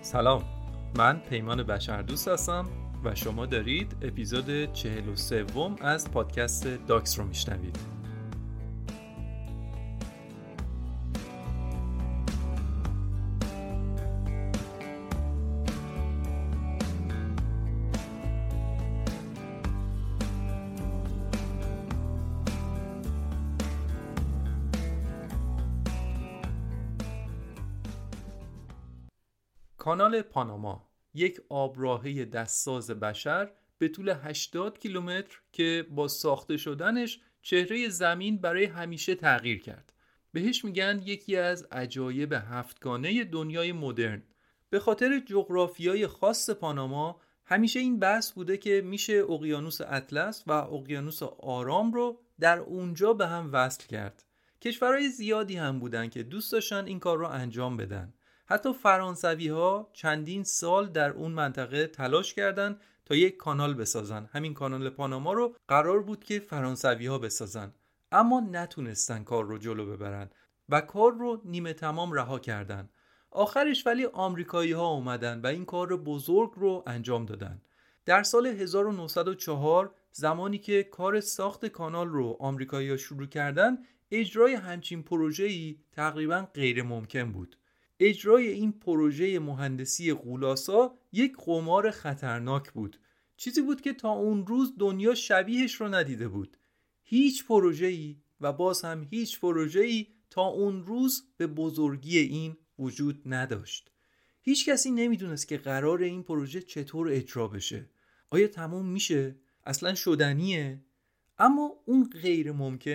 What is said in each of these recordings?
سلام، من پیمان بشردوست هستم و شما دارید اپیزود 43 از پادکست داکس رو میشنوید. کانال پاناما، یک آبراهه دستساز بشر به طول 80 کیلومتر که با ساخته شدنش چهره زمین برای همیشه تغییر کرد. بهش میگن یکی از عجایب هفتگانه دنیای مدرن. به خاطر جغرافیای خاص پاناما همیشه این بحث بوده که میشه اقیانوس اطلس و اقیانوس آرام رو در اونجا به هم وصل کرد. کشورهای زیادی هم بودن که دوست داشتن این کار رو انجام بدن. حتی فرانسوی‌ها چندین سال در اون منطقه تلاش کردند تا یک کانال بسازن. همین کانال پاناما رو قرار بود که فرانسوی‌ها بسازن، اما نتونستن کار رو جلو ببرن و کار رو نیمه تمام رها کردن. آخرش ولی آمریکایی‌ها اومدن و این کار بزرگ رو انجام دادن. در سال 1904 زمانی که کار ساخت کانال رو آمریکایی‌ها شروع کردن، اجرای همچین پروژه‌ای تقریباً غیر ممکن بود. اجرای این پروژه مهندسی غولاسا یک قمار خطرناک بود. چیزی بود که تا اون روز دنیا شبیهش رو ندیده بود. هیچ پروژه‌ای و باز هم هیچ پروژه‌ای تا اون روز به بزرگی این وجود نداشت. هیچ کسی نمیدونست که قرار این پروژه چطور اجرا بشه. آیا تموم میشه؟ اصلا شدنیه؟ اما اون غیر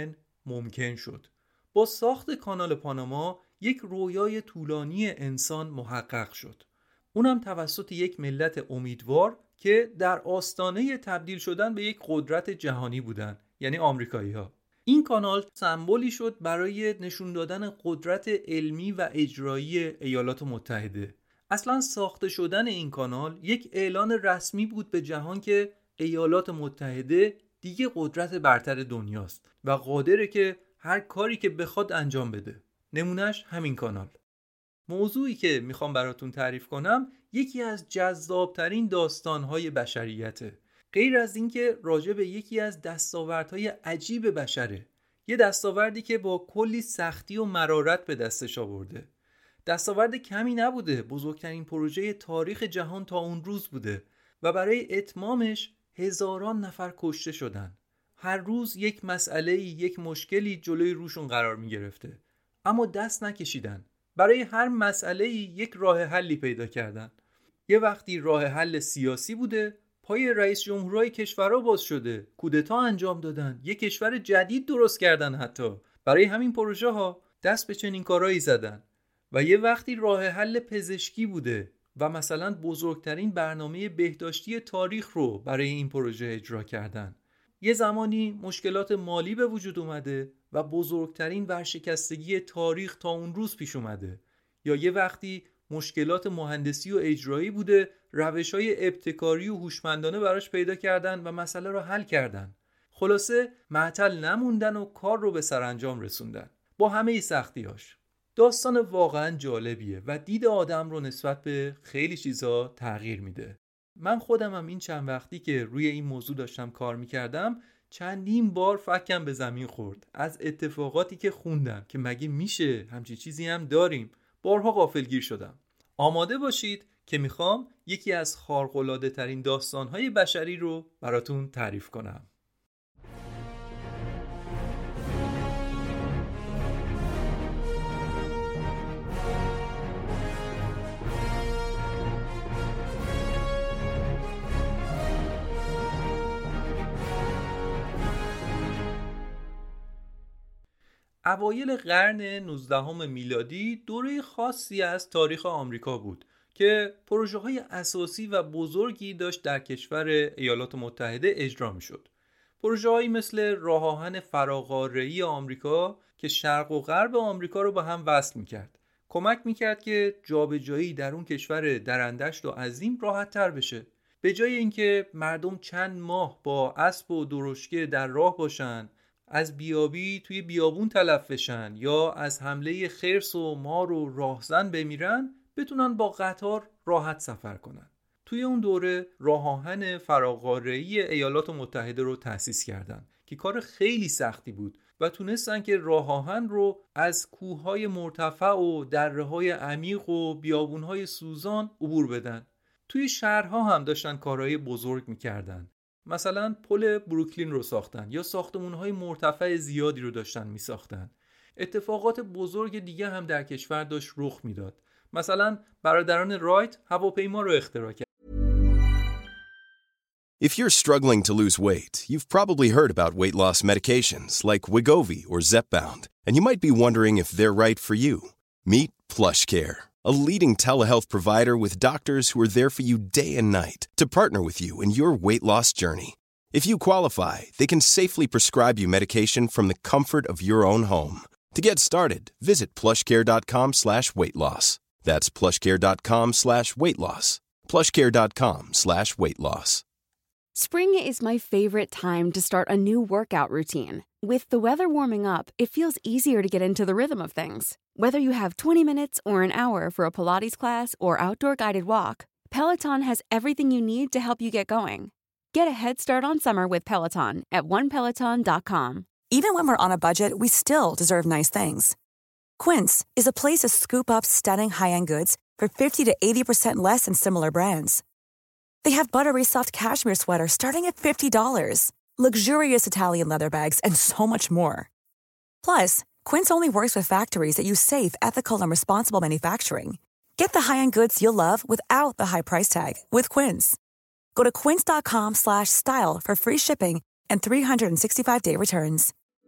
ممکن شد. با ساخت کانال پاناما یک رویای طولانی انسان محقق شد. اونم توسط یک ملت امیدوار که در آستانه تبدیل شدن به یک قدرت جهانی بودن، یعنی آمریکایی‌ها. این کانال سمبولی شد برای نشون دادن قدرت علمی و اجرایی ایالات متحده. اصلا ساخته شدن این کانال یک اعلان رسمی بود به جهان که ایالات متحده دیگه قدرت برتر دنیاست و قادره که هر کاری که بخواد انجام بده. نمونهش همین کانال. موضوعی که میخوام براتون تعریف کنم یکی از جذابترین داستانهای بشریته. غیر از این که راجع به یکی از دستاوردهای عجیب بشره. یه دستاوردی که با کلی سختی و مرارت به دستش آورده. دستاورد کمی نبوده، بزرگترین پروژه تاریخ جهان تا اون روز بوده و برای اتمامش هزاران نفر کشته شدن. هر روز یک مسئله، یک مشکلی جلوی روشون قرار می گرفته، اما دست نکشیدن. برای هر مسئله یک راه حلی پیدا کردن. یه وقتی راه حل سیاسی بوده، پای رئیس جمهورای کشورها باز شده، کودتا انجام دادن، یک کشور جدید درست کردن. حتی برای همین پروژه ها دست به چنین کارهایی زدن. و یه وقتی راه حل پزشکی بوده و مثلا بزرگترین برنامه بهداشتی تاریخ رو برای این پروژه اجرا کردن. یه زمانی مشکلات مالی به وجود اومده و بزرگترین ورشکستگی تاریخ تا اون روز پیش اومده. یا یه وقتی مشکلات مهندسی و اجرایی بوده، روش‌های ابتکاری و هوشمندانه براش پیدا کردن و مسئله رو حل کردن. خلاصه معطل نموندن و کار رو به سرانجام رسوندن با همه سختی‌هاش. داستان واقعا جالبیه و دید آدم رو نسبت به خیلی چیزا تغییر میده. من خودم هم این چند وقتی که روی این موضوع داشتم کار میکردم چندین بار فکم به زمین خورد از اتفاقاتی که خوندم که مگه میشه همچین چیزی هم داریم. بارها غافلگیر شدم. آماده باشید که میخوام یکی از خارق‌العاده ترین داستانهای بشری رو براتون تعریف کنم. اوایل قرن 19 میلادی دوره خاصی از تاریخ آمریکا بود که پروژه‌های اساسی و بزرگی داشت در کشور ایالات متحده اجرا می‌شد. پروژه‌هایی مثل راه آهن فراقاره‌ای آمریکا که شرق و غرب آمریکا رو به هم وصل می‌کرد. کمک می‌کرد که جابجایی در اون کشور درندشت و عظیم راحت‌تر بشه. به جای اینکه مردم چند ماه با اسب و درشکه در راه باشن، از بیابی توی بیابون تلف بشن یا از حمله خرس و مار و راهزن بمیرن، بتونن با قطار راحت سفر کنن. توی اون دوره راه آهن فراقاره‌ای ایالات متحده رو تأسیس کردن که کار خیلی سختی بود و تونستن که راه آهن رو از کوههای مرتفع و دره‌های عمیق و بیابونهای سوزان عبور بدن. توی شهرها هم داشتن کارهای بزرگ میکردن. مثلا پل بروکلین رو ساختن یا ساختمان‌های مرتفع زیادی رو داشتن میساختن. اتفاقات بزرگ دیگه هم در کشور داشت رخ میداد. مثلا برادران رایت هواپیما رو اختراع کردن. If you're struggling to lose weight, you've probably heard about weight loss medications like Wegovy or Zepbound, and you might be wondering if they're right for you. Meet PlushCare, a leading telehealth provider with doctors who are there for you day and night to partner with you in your weight loss journey. If you qualify, they can safely prescribe you medication from the comfort of your own home. To get started, visit plushcare.com/weightloss. That's plushcare.com/weightloss. plushcare.com/weightloss. Spring is my favorite time to start a new workout routine. With the weather warming up, it feels easier to get into the rhythm of things. Whether you have 20 minutes or an hour for a Pilates class or outdoor guided walk, Peloton has everything you need to help you get going. Get a head start on summer with Peloton at onepeloton.com. Even when we're on a budget, we still deserve nice things. Quince is a place to scoop up stunning high-end goods for 50 to 80% less than similar brands. They have buttery soft cashmere sweaters starting at $50, luxurious Italian leather bags, and so much more. Plus, Quince only works with factories that use safe, ethical, and responsible manufacturing. Get the high-end goods you'll love without the high price tag with Quince. Go to quince.com/style for free shipping and 365-day returns.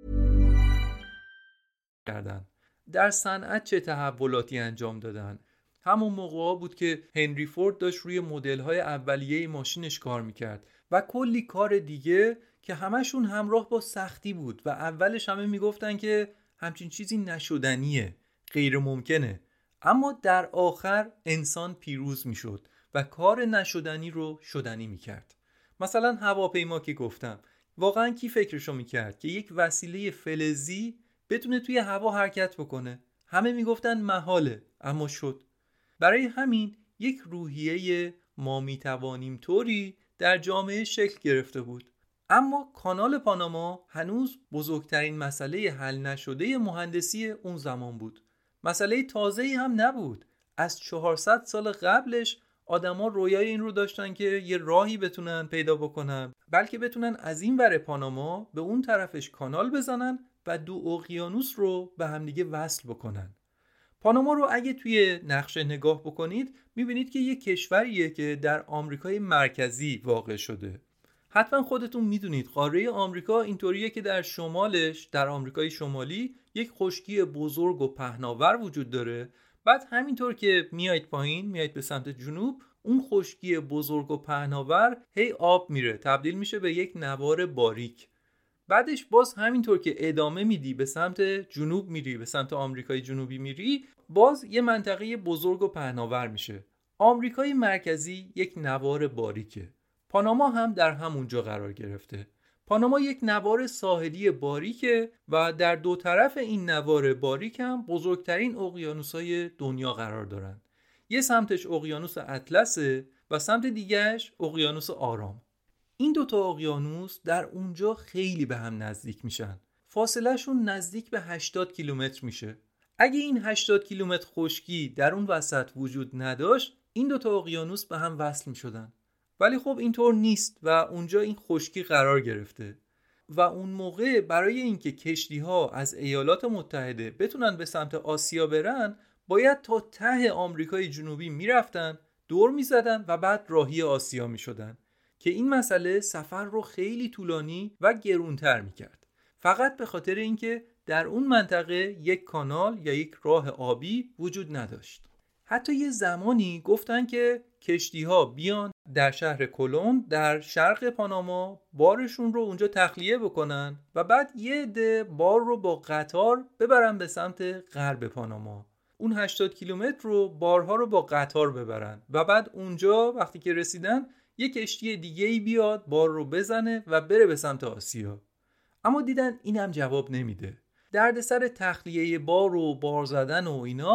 در صنعت چه تحولاتی انجام دادن؟ همون موقعا بود که هنری فورد داشت روی مدل‌های اولیه ماشینش کار میکرد و کلی کار دیگه که همشون همراه با سختی بود و اولش همه میگفتن که همچین چیزی نشدنیه، غیر ممکنه. اما در آخر انسان پیروز میشد و کار نشدنی رو شدنی میکرد. مثلا هواپیما که گفتم، واقعا کی فکرشو میکرد که یک وسیله فلزی بتونه توی هوا حرکت بکنه؟ همه میگفتن محاله، اما شد. برای همین یک روحیه ما میتوانیم طوری در جامعه شکل گرفته بود. اما کانال پاناما هنوز بزرگترین مسئله حل نشده مهندسی اون زمان بود. مسئله تازه‌ای هم نبود. از 400 سال قبلش آدما رویای این رو داشتن که یه راهی بتونن پیدا بکنن، بلکه بتونن از این ور پاناما به اون طرفش کانال بزنن و دو اقیانوس رو به همدیگه وصل بکنن. پاناما رو اگه توی نقشه نگاه بکنید میبینید که یه کشوریه که در آمریکای مرکزی واقع شده. حتما خودتون میدونید قاره آمریکا اینطوریه که در شمالش، در آمریکای شمالی، یک خشکی بزرگ و پهناور وجود داره. بعد همینطور که میایید پایین، میایید به سمت جنوب، اون خشکی بزرگ و پهناور هی آب میره، تبدیل میشه به یک نوار باریک. بعدش باز همینطور که ادامه میدی به سمت جنوب میری، به سمت آمریکای جنوبی میری، باز یه منطقه بزرگ و پهناور میشه. آمریکای مرکزی یک نوار باریکه. پاناما هم در همونجا قرار گرفته. پاناما یک نوار ساحلی باریکه و در دو طرف این نوار باریک هم بزرگترین اقیانوس‌های دنیا قرار دارن. یه سمتش اقیانوس اطلسه و سمت دیگهش اقیانوس آرام. این دوتا اقیانوس در اونجا خیلی به هم نزدیک میشن. فاصله شون نزدیک به 80 کیلومتر میشه. اگه این 80 کیلومتر خشکی در اون وسط وجود نداشت، این دوتا اقیانوس به هم وصل میشدن. ولی خب اینطور نیست و اونجا این خشکی قرار گرفته. و اون موقع برای اینکه کشتی‌ها از ایالات متحده بتونن به سمت آسیا برن، باید تا ته آمریکای جنوبی میرفتن، دور میزدن و بعد راهی آسیا میشدن که این مسئله سفر رو خیلی طولانی و گرونتر میکرد. فقط به خاطر اینکه در اون منطقه یک کانال یا یک راه آبی وجود نداشت. حتی یه زمانی گفتن که کشتی‌ها بیان در شهر کلون در شرق پاناما بارشون رو اونجا تخلیه بکنن و بعد یه عده بار رو با قطار ببرن به سمت غرب پاناما. اون 80 کیلومتر رو بارها رو با قطار ببرن و بعد اونجا وقتی که رسیدن یک کشتی دیگه‌ای بیاد بار رو بزنه و بره به سمت آسیا. اما دیدن اینم جواب نمیده. دردسر تخلیه بار و بار زدن و اینا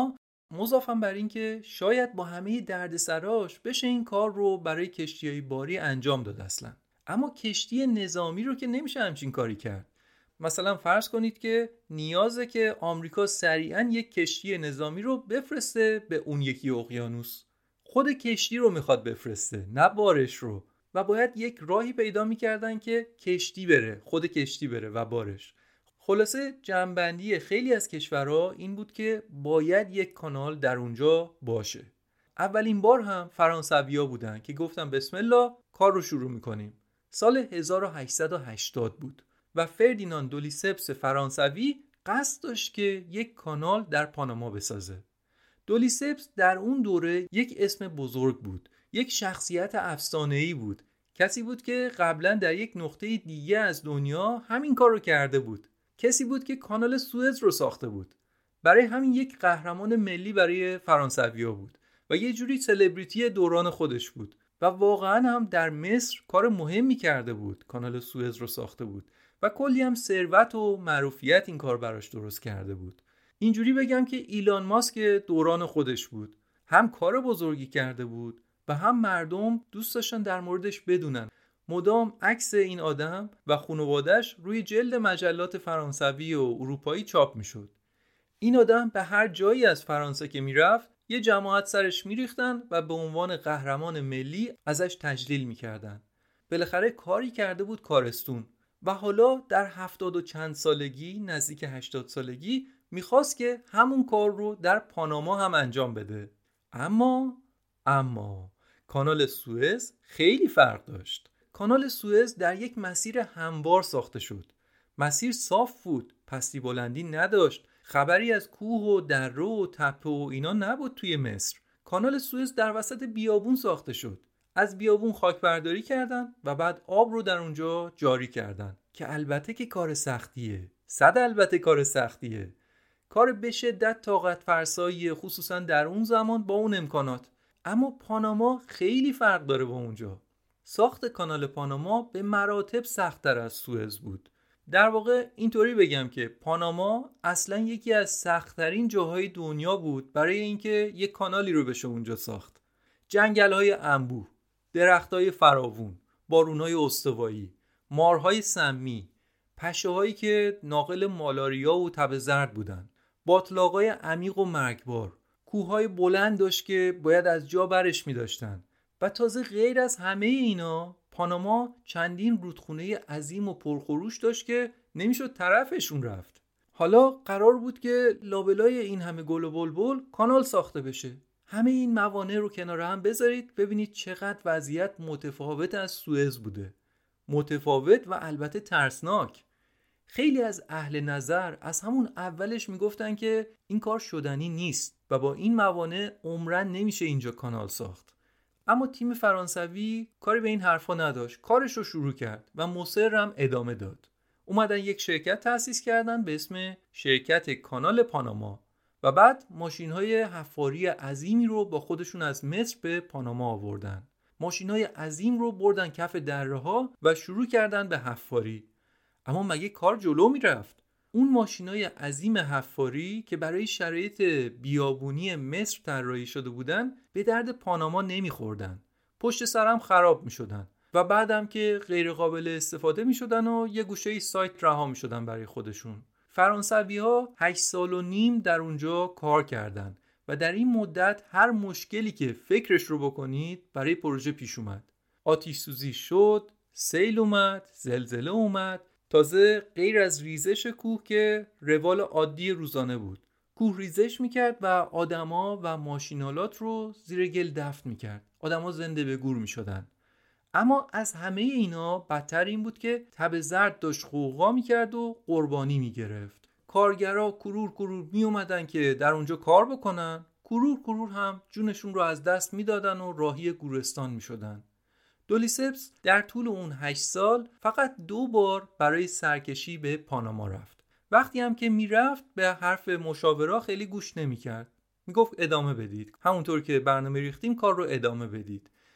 مضافاً بر این که شاید با همه دردسراش بشه این کار رو برای کشتی‌های باری انجام داد اصلا. اما کشتی نظامی رو که نمیشه همچین کاری کرد. مثلا فرض کنید که نیازه که آمریکا سریعاً یک کشتی نظامی رو بفرسته به اون یکی اقیانوس. خود کشتی رو میخواد بفرسته، نه بارش رو، و باید یک راهی پیدا میکردن که کشتی بره، خود کشتی بره و بارش. خلاصه جمع‌بندی خیلی از کشورها این بود که باید یک کانال در اونجا باشه. اولین بار هم فرانسوی‌ها بودن که گفتن بسم الله کار رو شروع میکنیم. سال 1880 بود و فردیناند دو لیسپس فرانسوی قصد داشت که یک کانال در پاناما بسازه. دو لیسپس در اون دوره یک اسم بزرگ بود، یک شخصیت افسانه‌ای بود، کسی بود که قبلا در یک نقطه دیگه از دنیا همین کار رو کرده بود، کسی بود که کانال سوئز رو ساخته بود. برای همین یک قهرمان ملی برای فرانسوی‌ها بود و یه جوری سلبریتی دوران خودش بود و واقعا هم در مصر کار مهمی کرده بود، کانال سوئز رو ساخته بود و کلی هم ثروت و معروفیت این کار براش درست کرده بود. اینجوری بگم که ایلان ماسک دوران خودش بود، هم کار بزرگی کرده بود و هم مردم دوست داشتن در موردش بدونن. مدام عکس این آدم و خانواده‌اش روی جلد مجلات فرانسوی و اروپایی چاپ میشد. این آدم به هر جایی از فرانسه که میرفت یه جماعت سرش میریختن و به عنوان قهرمان ملی ازش تجلیل میکردن. بالاخره کاری کرده بود کارستون و حالا در 70 و چند سالگی، نزدیک 80 سالگی، میخواست که همون کار رو در پاناما هم انجام بده. اما کانال سوئز خیلی فرق داشت. کانال سوئز در یک مسیر هموار ساخته شد. مسیر صاف بود، پستی بلندی نداشت، خبری از کوه و دره و تپه و اینا نبود توی مصر. کانال سوئز در وسط بیابون ساخته شد. از بیابون خاک برداری کردن و بعد آب رو در اونجا جاری کردن که البته که کار سختیه. البته کار سختیه. کار به شدت طاقت فرساییه، خصوصا در اون زمان با اون امکانات. اما پاناما خیلی فرق داره با اونجا. ساخت کانال پاناما به مراتب سخت‌تر از سوئز بود. در واقع اینطوری بگم که پاناما اصلا یکی از سخت‌ترین جاهای دنیا بود برای اینکه یک کانالی رو بشه اونجا ساخت. جنگل‌های انبوه، درخت‌های فراوون، بارون‌های استوایی، مارهای سمی، پشه‌هایی که ناقل مالاریا و تب زرد بودن، باتلاقای عمیق و مرگبار، کوههای بلند داشت که باید از جا برش می‌داشتن. و تازه غیر از همه اینا پاناما چندین رودخونه عظیم و پرخروش داشت که نمیشد طرفشون رفت. حالا قرار بود که لابلای این همه گل و بلبل کانال ساخته بشه. همه این موانع رو کنار هم بذارید ببینید چقدر وضعیت متفاوت از سوئز بوده. متفاوت و البته ترسناک. خیلی از اهل نظر از همون اولش میگفتن که این کار شدنی نیست و با این موانع عمرن نمیشه اینجا کانال ساخت. اما تیم فرانسوی کاری به این حرفا نداشت، کارش رو شروع کرد و مصرم ادامه داد. اومدن یک شرکت تأسیس کردن به اسم شرکت کانال پاناما و بعد ماشین‌های حفاری عظیمی رو با خودشون از مصر به پاناما آوردن. ماشین‌های عظیم رو بردن کف دره‌ها و شروع کردن به حفاری. اما مگه کار جلو میرفت؟ اون ماشینای عظیم حفاری که برای شرایط بیابونی مصر طراحی شده بودن به درد پاناما نمیخوردن. پشت سرم خراب میشدن و بعدم که غیر قابل استفاده میشدن و یه گوشه سایت رها میشدن برای خودشون. فرانسوی‌ها 8 سال و نیم در اونجا کار کردن و در این مدت هر مشکلی که فکرش رو بکنید برای پروژه پیش اومد. آتش سوزی شد، سیل اومد، زلزله اومد. تازه غیر از ریزش کوه که روال عادی روزانه بود، کوه ریزش میکرد و آدما و ماشینالات رو زیر گل دفن میکرد. آدما زنده به گور میشدن. اما از همه اینا بدتر این بود که تب زرد داشت غوغا میکرد و قربانی میگرفت. کارگرا کرور می اومدن که در اونجا کار بکنن، کرور هم جونشون رو از دست میدادن و راهی گورستان میشدن. دو لیسپس در طول اون 8 سال فقط 2 بار برای سرکشی به پاناما رفت. وقتی هم که میرفت به حرف مشاورا خیلی گوش نمیکرد. میگفت ادامه بدید، همونطور که برنامه ریختیم کار رو ادامه بدید.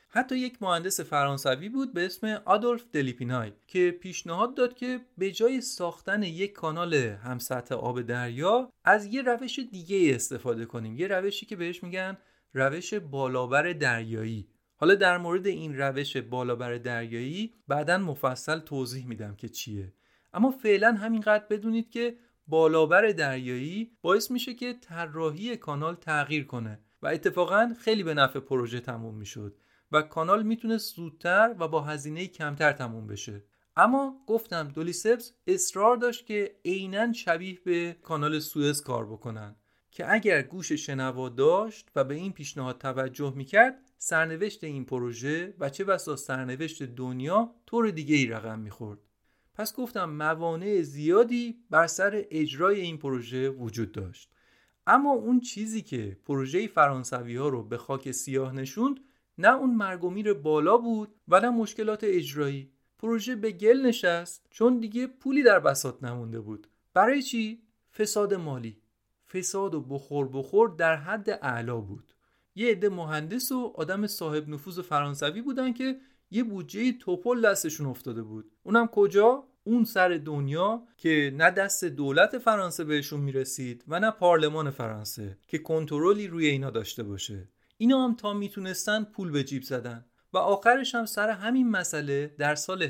حتی یک مهندس فرانسوی بود به اسم آدولف دلیپینای که پیشنهاد داد که به جای ساختن یک کانال همسطح آب دریا از یه روش دیگه استفاده کنیم، یه روشی که بهش میگن روش بالابر دریایی. حالا در مورد این روش بالابر دریایی بعداً مفصل توضیح میدم که چیه، اما فعلا همینقدر بدونید که بالابر دریایی باعث میشه که طراحی کانال تغییر کنه و اتفاقاً خیلی به نفع پروژه تموم میشد و کانال میتونه زودتر و با هزینه کمتر تموم بشه. اما گفتم دولیسپس اصرار داشت که عیناً شبیه به کانال سوئز کار بکنن که اگر گوش شنوا داشت و به این پیشنهاد توجه میکرد سرنوشت این پروژه و چه بسا سرنوشت دنیا طور دیگه ای رقم میخورد. پس گفتم موانع زیادی بر سر اجرای این پروژه وجود داشت، اما اون چیزی که پروژه فرانسوی ها رو به خاک سیاه نشوند نه اون مرگ و میر بالا بود و نه مشکلات اجرایی. پروژه به گل نشست چون دیگه پولی در بساط نمونده بود. برای چی؟ فساد مالی. فساد و بخور در حد اعلا بود. یه عده مهندس و آدم صاحب نفوذ فرانسوی بودن که یه بودجه توپل دستشون افتاده بود. اونم کجا؟ اون سر دنیا که نه دست دولت فرانسه بهشون میرسید و نه پارلمان فرانسه که کنترلی روی اینا داشته باشه. اینا هم تا میتونستن پول به جیب زدن و آخرش هم سر همین مسئله در سال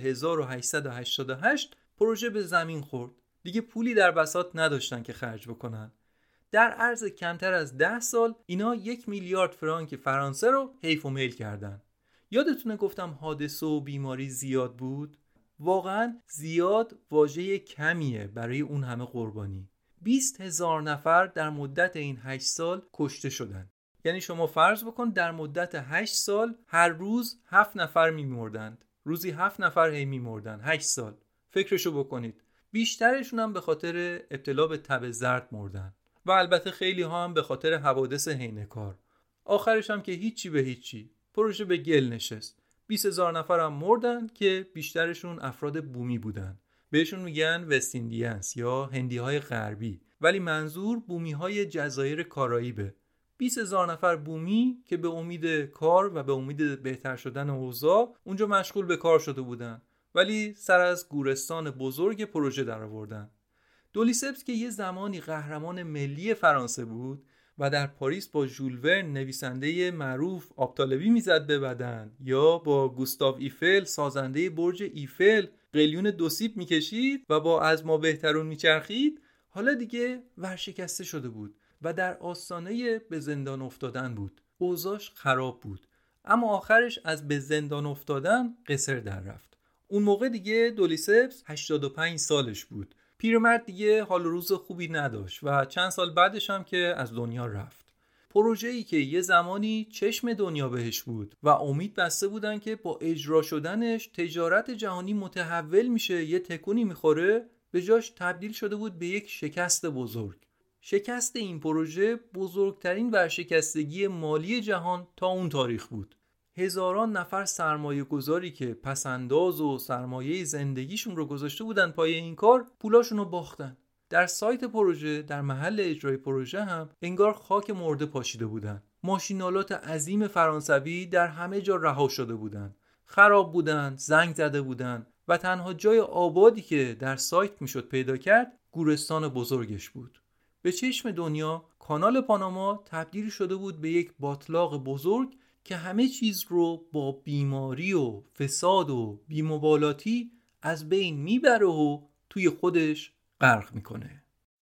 1888 پروژه به زمین خورد. دیگه پولی در بساط نداشتن که خرج بکنن. در عرض کمتر از 10 سال اینا 1 میلیارد فرانک فرانسه رو حیف و میل کردن. یادتونه گفتم حادثه و بیماری زیاد بود؟ واقعا زیاد واژه کمیه برای اون همه قربانی. 20,000 نفر در مدت این 8 سال کشته شدن. یعنی شما فرض بکن در مدت 8 سال هر روز 7 نفر میمردند. روزی 7 نفر هی میمردن. 8 سال. فکرشو بکنید. بیشترشون هم به خاطر ابتلا به تب زرد مردن و البته خیلی ها هم به خاطر حوادث حینه‌کار. آخرش هم که هیچی به هیچی. پروژه به گل نشست. 20,000 نفر هم مردن که بیشترشون افراد بومی بودن. بهشون میگن وست ایندیانس یا هندی‌های غربی، ولی منظور بومی‌های جزایر کارائیبه. 20,000 نفر بومی که به امید کار و به امید بهتر شدن اوضاع اونجا مشغول به کار شده بودن، ولی سر از گورستان بزرگ پروژه در آوردن. دولیسپس که یه زمانی قهرمان ملی فرانسه بود و در پاریس با ژول ورن نویسنده معروف آبطالبی میزد به بدن یا با گوستاو ایفل سازنده برج ایفل قلیون دو سیب میکشید و با از ما بهترون میچرخید، حالا دیگه ورشکسته شده بود و در آستانه به زندان افتادن بود. اوضاعش خراب بود، اما آخرش از به زندان افتادن قصر در رفت. اون موقع دیگه دولیسپس 85 سالش بود. پیرمرد دیگه حال و روز خوبی نداشت و چند سال بعدش هم که از دنیا رفت. پروژه‌ای که یه زمانی چشم دنیا بهش بود و امید بسته بودن که با اجرا شدنش تجارت جهانی متحول میشه، یه تکونی میخوره، به جاش تبدیل شده بود به یک شکست بزرگ. شکست این پروژه بزرگترین ورشکستگی مالی جهان تا اون تاریخ بود. هزاران نفر سرمایه گذاری که پسنداز و سرمایه زندگیشون رو گذاشته بودن پای این کار پولاشون رو باختن. در سایت پروژه، در محل اجرای پروژه هم انگار خاک مرده پاشیده بودن. ماشینالات عظیم فرانسوی در همه جا رها شده بودن. خراب بودن، زنگ زده بودن و تنها جای آبادی که در سایت میشد پیدا کرد گورستان بزرگش بود. به چشم دنیا کانال پاناما تبدیل شده بود به یک باتلاق بزرگ که همه چیز رو با بیماری و فساد و بی‌مبالاتی از بین میبره و توی خودش غرق میکنه.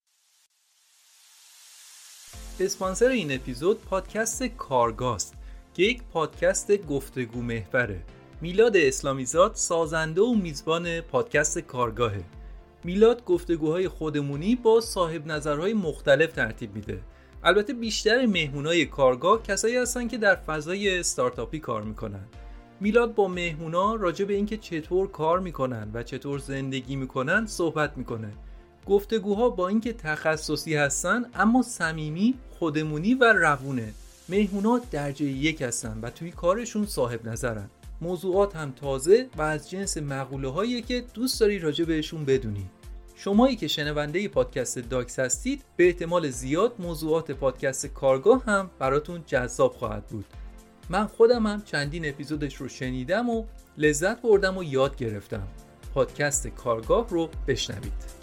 اسپانسر این اپیزود پادکست کارگاست که یک پادکست گفتگو محوره. میلاد اسلامیزاد سازنده و میزبان پادکست کارگاهه. میلاد گفتگوهای خودمونی با صاحب نظرهای مختلف ترتیب میده. البته بیشتر مهمونای کارگاه کسایی هستن که در فضای استارتاپی کار میکنن. میلاد با مهمونا راجع به اینکه چطور کار میکنن و چطور زندگی میکنن صحبت میکنه. گفتگوها با اینکه تخصصی هستن اما صمیمی، خودمونی و روونه. مهمونا درجه 1 هستن و توی کارشون صاحب نظرن. موضوعات هم تازه و از جنس مقوله هایی که دوست داری راجع بهشون بدونی. شمایی که شنونده پادکست داکس هستید به احتمال زیاد موضوعات پادکست کارگاه هم براتون جذاب خواهد بود. من خودم هم چندین اپیزودش رو شنیدم و لذت بردم و یاد گرفتم. پادکست کارگاه رو بشنوید.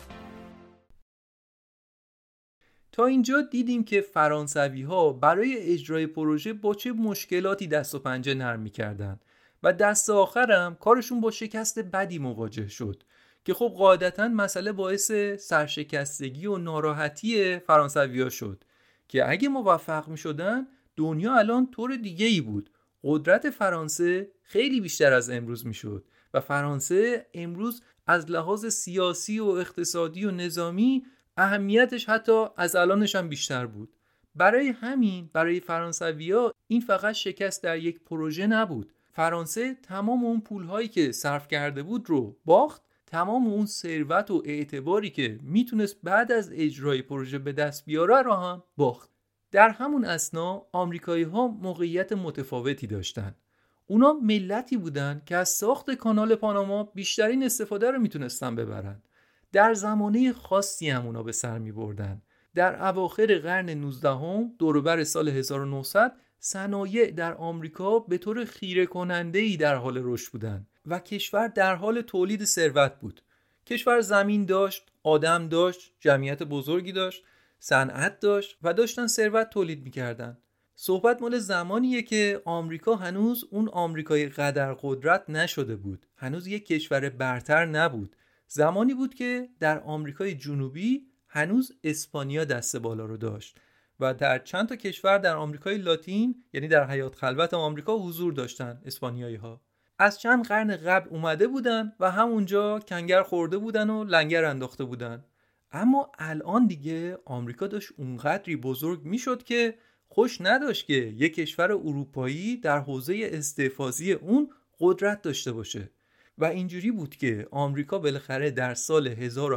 تا اینجا دیدیم که فرانسوی‌ها برای اجرای پروژه با چه مشکلاتی دست و پنجه نرم می‌کردن و دست آخرم کارشون با شکست بدی مواجه شد که خب قاعدتاً مسئله باعث سرشکستگی و ناراحتی فرانسوی‌ها شد که اگه موفق می‌شدن دنیا الان طور دیگه‌ای بود. قدرت فرانسه خیلی بیشتر از امروز می‌شد و فرانسه امروز از لحاظ سیاسی و اقتصادی و نظامی اهمیتش حتی از الانش هم بیشتر بود. برای همین برای فرانسوی‌ها این فقط شکست در یک پروژه نبود. فرانسه تمام اون پولهایی که صرف کرده بود رو باخت، تمام اون ثروت و اعتباری که میتونست بعد از اجرای پروژه به دست بیاره رو هم باخت. در همون اثنا آمریکایی‌ها موقعیت متفاوتی داشتن. اونا ملتی بودن که از ساخت کانال پاناما بیشترین استفاده رو میتونستن ببرن. در زمانه خاصی هم اونا به سر می بردن. در اواخر قرن 19 دوروبر سال 1900 صنایع در آمریکا به طور خیره کننده‌ای در حال رشد بودن و کشور در حال تولید ثروت بود. کشور زمین داشت، آدم داشت، جمعیت بزرگی داشت، صنعت داشت و داشتن ثروت تولید می‌کردن. صحبت مال زمانیه که آمریکا هنوز اون آمریکای قدر قدرت نشده بود. هنوز یک کشور برتر نبود. زمانی بود که در آمریکای جنوبی هنوز اسپانیا دست بالا رو داشت و در چند تا کشور در آمریکای لاتین یعنی در حیات خلوت آمریکا حضور داشتن اسپانیایی ها. از چند قرن قبل اومده بودن و همونجا کنگر خورده بودن و لنگر انداخته بودن. اما الان دیگه آمریکا داشت اونقدری بزرگ میشد که خوش نداشت که یک کشور اروپایی در حوزه استحفاظی اون قدرت داشته باشه. و اینجوری بود که آمریکا بالاخره در سال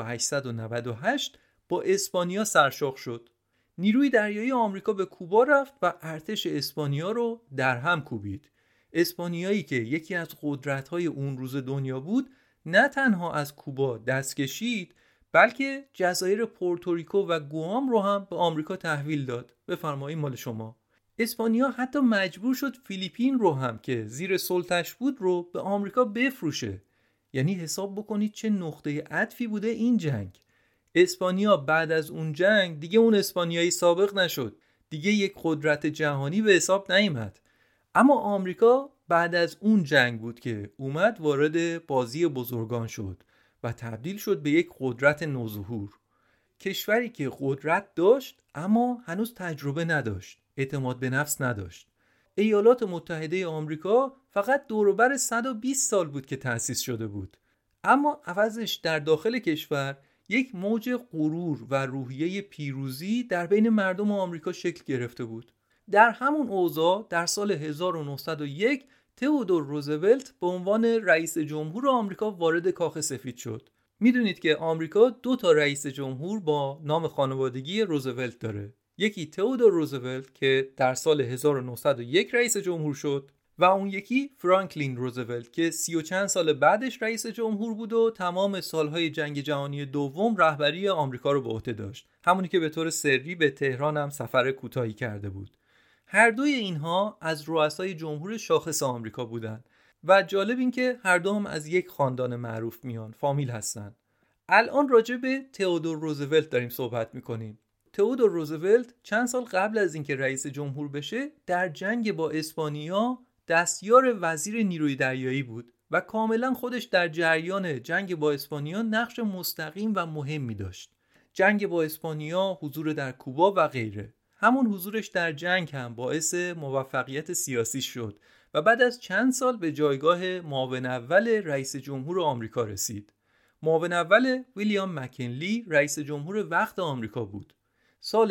1898 با اسپانیا سرشاخ شد. نیروی دریایی آمریکا به کوبا رفت و ارتش اسپانیا رو در هم کوبید. اسپانیایی که یکی از قدرت‌های اون روز دنیا بود، نه تنها از کوبا دست کشید، بلکه جزایر پورتوریکو و گوام رو هم به آمریکا تحویل داد. بفرمایید مال شما. اسپانیا حتی مجبور شد فیلیپین رو هم که زیر سلطش بود رو به آمریکا بفروشه. یعنی حساب بکنید چه نقطه عطفی بوده این جنگ. اسپانیا بعد از اون جنگ دیگه اون اسپانیایی سابق نشد. دیگه یک قدرت جهانی به حساب نیامد. اما آمریکا بعد از اون جنگ بود که اومد وارد بازی بزرگان شد و تبدیل شد به یک قدرت نوظهور. کشوری که قدرت داشت اما هنوز تجربه نداشت، اعتماد به نفس نداشت. ایالات متحده آمریکا فقط دوروبر 120 سال بود که تأسیس شده بود، اما عوضش در داخل کشور یک موج غرور و روحیه پیروزی در بین مردم آمریکا شکل گرفته بود. در همون اوضاع در سال 1901 تئودور روزولت به عنوان رئیس جمهور آمریکا وارد کاخ سفید شد. میدونید که آمریکا 2 تا رئیس جمهور با نام خانوادگی روزولت داره. یکی تئودور روزولت که در سال 1901 رئیس جمهور شد و اون یکی فرانکلین روزولت که 30 و چند سال بعدش رئیس جمهور بود و تمام سالهای جنگ جهانی دوم رهبری آمریکا رو به عهده داشت. همونی که به طور سری به تهران هم سفر کوتاهی کرده بود. هر دوی اینها از رؤسای جمهور شاخص آمریکا بودن و جالب این که هر دو هم از یک خاندان معروف میان، فامیل هستن. الان راجع به تئودور روزولت داریم صحبت میکنیم. تئودور روزولت چند سال قبل از اینکه رئیس جمهور بشه در جنگ با اسپانیا دستیار وزیر نیروی دریایی بود و کاملا خودش در جریان جنگ با اسپانیا نقش مستقیم و مهمی داشت. جنگ با اسپانیا، حضور در کوبا و غیره. همون حضورش در جنگ هم باعث موفقیت سیاسی شد و بعد از چند سال به جایگاه معاون اول رئیس جمهور آمریکا رسید. معاون اول ویلیام مکنلی رئیس جمهور وقت آمریکا بود. سال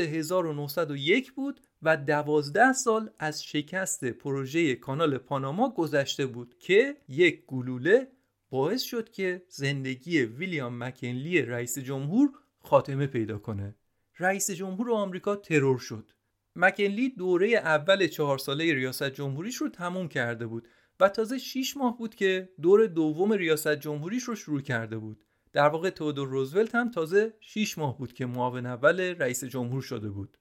1901 بود و 12 سال از شکست پروژه کانال پاناما گذشته بود که یک گلوله باعث شد که زندگی ویلیام مکنلی رئیس جمهور خاتمه پیدا کنه. رئیس جمهور آمریکا ترور شد. مکنلی دوره اول 4 ساله ریاست جمهوریش رو تموم کرده بود و تازه 6 ماه بود که دور دوم ریاست جمهوریش رو شروع کرده بود. در واقع تئودور روزولت هم تازه 6 ماه بود که معاون اول رئیس جمهور شده بود.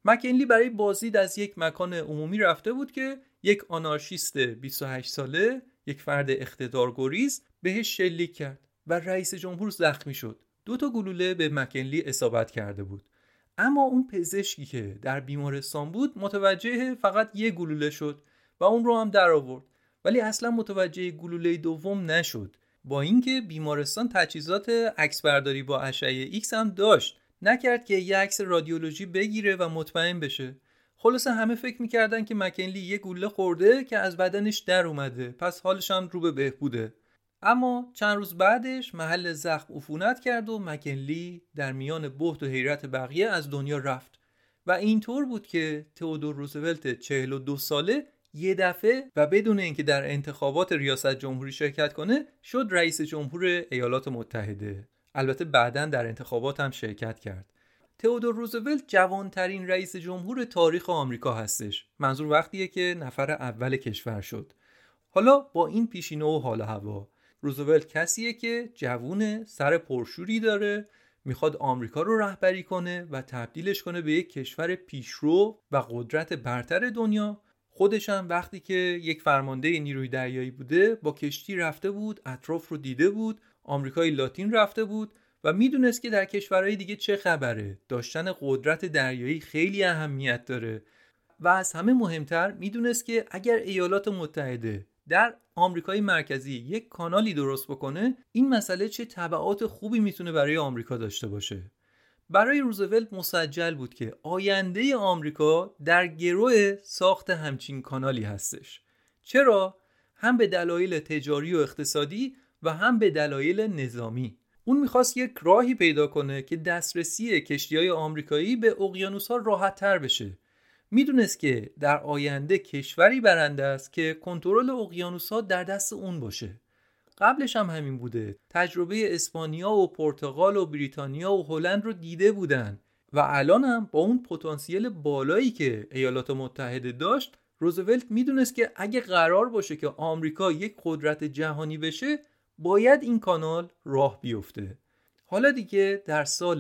مکنلی برای بازدید از یک مکان عمومی رفته بود که یک آنارشیست 28 ساله، یک فرد اقتدارگریز بهش شلیک کرد و رئیس جمهور زخمی شد. 2 گلوله به مکنلی اصابت کرده بود. اما اون پزشکی که در بیمارستان بود متوجه فقط 1 گلوله شد و اون رو هم در آورد، ولی اصلا متوجه گلوله دوم نشد، با اینکه بیمارستان تجهیزات عکسبرداری با اشعه ایکس هم داشت. نکرد که یه عکس رادیولوژی بگیره و مطمئن بشه. خلاصه همه فکر میکردن که مکنلی 1 گلوله خورده که از بدنش در اومده، پس حالش هم رو به بهبوده. اما چند روز بعدش محل زخم عفونت کرد و مکنلی در میان بهت و حیرت بقیه از دنیا رفت و اینطور بود که تئودور روزولت 42 ساله یه دفعه و بدون اینکه در انتخابات ریاست جمهوری شرکت کنه شد رئیس جمهور ایالات متحده. البته بعداً در انتخابات هم شرکت کرد. تئودور روزولت جوانترین رئیس جمهور تاریخ آمریکا هستش. منظور وقتیه که نفر اول کشور شد. حالا با این پیشینه و حال و هوا، روزولت کسیه که جوونه، سر پرشوری داره، میخواد آمریکا رو رهبری کنه و تبدیلش کنه به یک کشور پیشرو و قدرت برتر دنیا. خودش هم وقتی که یک فرمانده نیروی دریایی بوده با کشتی رفته بود، اطراف رو دیده بود، آمریکای لاتین رفته بود و میدونست که در کشورهای دیگه چه خبره. داشتن قدرت دریایی خیلی اهمیت داره و از همه مهمتر میدونست که اگر ایالات متحده در آمریکای مرکزی یک کانالی درست بکنه، این مسئله چه تبعات خوبی میتونه برای آمریکا داشته باشه. برای روزولت مسجل بود که آینده آمریکا در گرو ساخت همچین کانالی هستش. چرا؟ هم به دلایل تجاری و اقتصادی و هم به دلایل نظامی. اون میخواست یک راهی پیدا کنه که دسترسی کشتی‌های آمریکایی به اقیانوس‌ها راحت‌تر بشه. میدونست که در آینده کشوری برنده است که کنترل اقیانوس‌ها در دست اون باشه. قبلش هم همین بوده. تجربه اسپانیا و پرتغال و بریتانیا و هلند رو دیده بودن و الان هم با اون پتانسیل بالایی که ایالات متحده داشت، روزولت میدونست که اگه قرار باشه که آمریکا یک قدرت جهانی بشه، باید این کانال راه بیفته. حالا دیگه در سال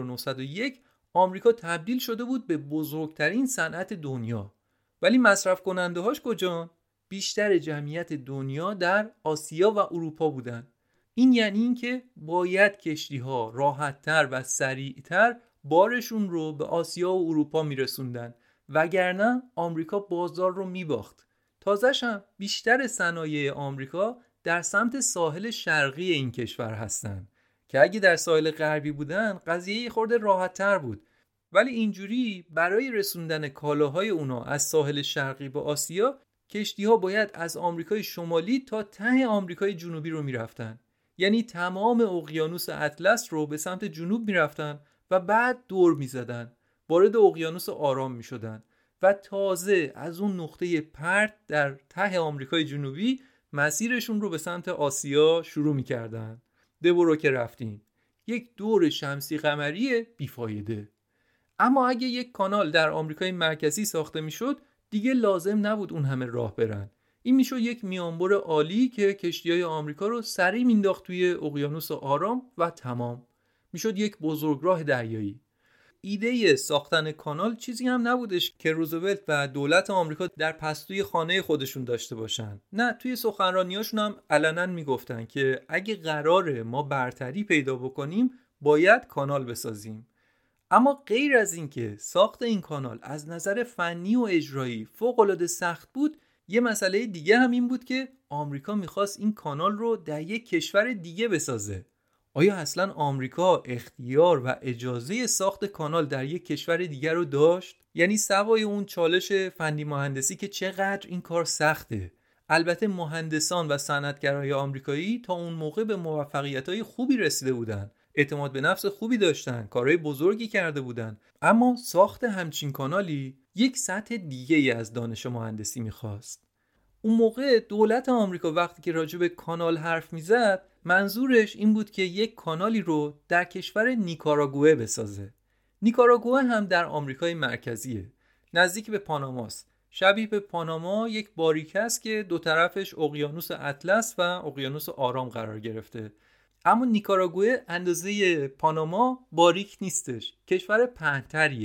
1901 آمریکا تبدیل شده بود به بزرگترین صنعت دنیا. ولی مصرف کننده هاش کجان؟ بیشتر جمعیت دنیا در آسیا و اروپا بودن. این یعنی این که باید کشتی ها راحت‌تر و سریعتر بارشون رو به آسیا و اروپا میرسوندن، وگرنه آمریکا بازار رو میباخت. تازه‌ش هم بیشتر صنایع آمریکا در سمت ساحل شرقی این کشور هستن که اگه در ساحل غربی بودن قضیه خورده راحت‌تر بود. ولی اینجوری برای رسوندن کالاهای اونا از ساحل شرقی به آسیا، کشتی‌ها باید از آمریکای شمالی تا ته آمریکای جنوبی رو میرفتن. یعنی تمام اقیانوس اطلس رو به سمت جنوب میرفتن و بعد دور میزدن، وارد اقیانوس آرام میشدن و تازه از اون نقطه پرت در ته آمریکای جنوبی مسیرشون رو به سمت آسیا شروع میکردن. دورو که رفتیم، یک دور شمسی قمری بیفایده. اما اگه یک کانال در آمریکای مرکزی ساخته میشد، دیگه لازم نبود اون همه راه برن. این میشد یک میانبر عالی که کشتی‌های آمریکا رو سریع مینداخت توی اقیانوس آرام و تمام. میشد یک بزرگراه دریایی. ایده ساختن کانال چیزی هم نبودش که روزولت و دولت آمریکا در پستوی خانه خودشون داشته باشن. نه، توی سخنرانیاشون هم علنا میگفتن که اگه قراره ما برتری پیدا بکنیم باید کانال بسازیم. اما غیر از این که ساخت این کانال از نظر فنی و اجرایی فوق‌العاده سخت بود، یه مسئله دیگه هم این بود که آمریکا میخواست این کانال رو در یک کشور دیگه بسازه. آیا اصلا آمریکا اختیار و اجازه ساخت کانال در یک کشور دیگر رو داشت؟ یعنی سوای اون چالش فنی مهندسی که چقدر این کار سخته. البته مهندسان و صنعتگرای آمریکایی تا اون موقع به موفقیت‌های خوبی رسیده بودن، اعتماد به نفس خوبی داشتن، کارهای بزرگی کرده بودن، اما ساخت همچین کانالی یک سطح دیگه‌ای از دانش مهندسی می‌خواست. اون موقع دولت آمریکا وقتی که راجع به کانال حرف میزد، منظورش این بود که یک کانالی رو در کشور نیکاراگوئه بسازه. نیکاراگوئه هم در آمریکای مرکزیه، نزدیک به پاناماست. شبیه به پاناما یک باریکه است که دو طرفش اقیانوس اطلس و اقیانوس آرام قرار گرفته. اما نیکاراگوئه اندازه پاناما باریک نیستش، کشور پهن‌تریه.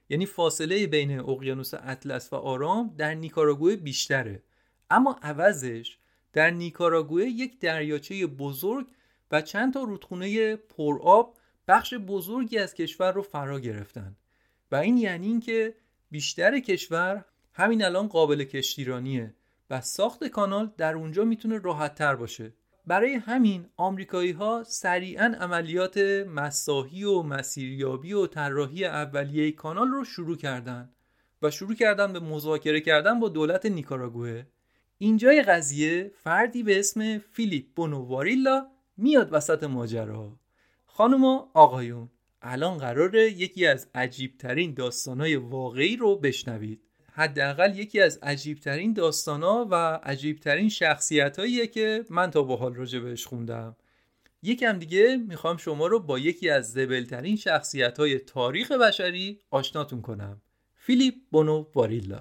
یعنی فاصله بین اقیانوس اطلس و آرام در نیکاراگوئه بیشتره، اما عوضش در نیکاراگوئه یک دریاچه بزرگ و چند تا رودخونه پرآب بخش بزرگی از کشور رو فرا گرفتن و این یعنی این که بیشتر کشور همین الان قابل کشتیرانیه و ساخت کانال در اونجا میتونه راحت تر باشه. برای همین آمریکایی‌ها سریعاً عملیات مساحی و مسیریابی و طراحی اولیه کانال رو شروع کردن به مذاکره کردن با دولت نیکاراگوئه. اینجای قضیه فردی به اسم فیلیپ بونوواریلا میاد وسط ماجرا. خانوما آقایون، الان قراره یکی از عجیبترین داستانای واقعی رو بشنوید. حداقل یکی از عجیبترین داستانا و عجیبترین شخصیتاییه که من تا به حال راجع بهش خوندم. یکم دیگه میخوام شما رو با یکی از زبلترین شخصیت‌های تاریخ بشری آشناتون کنم. فیلیپ بونوواریلا.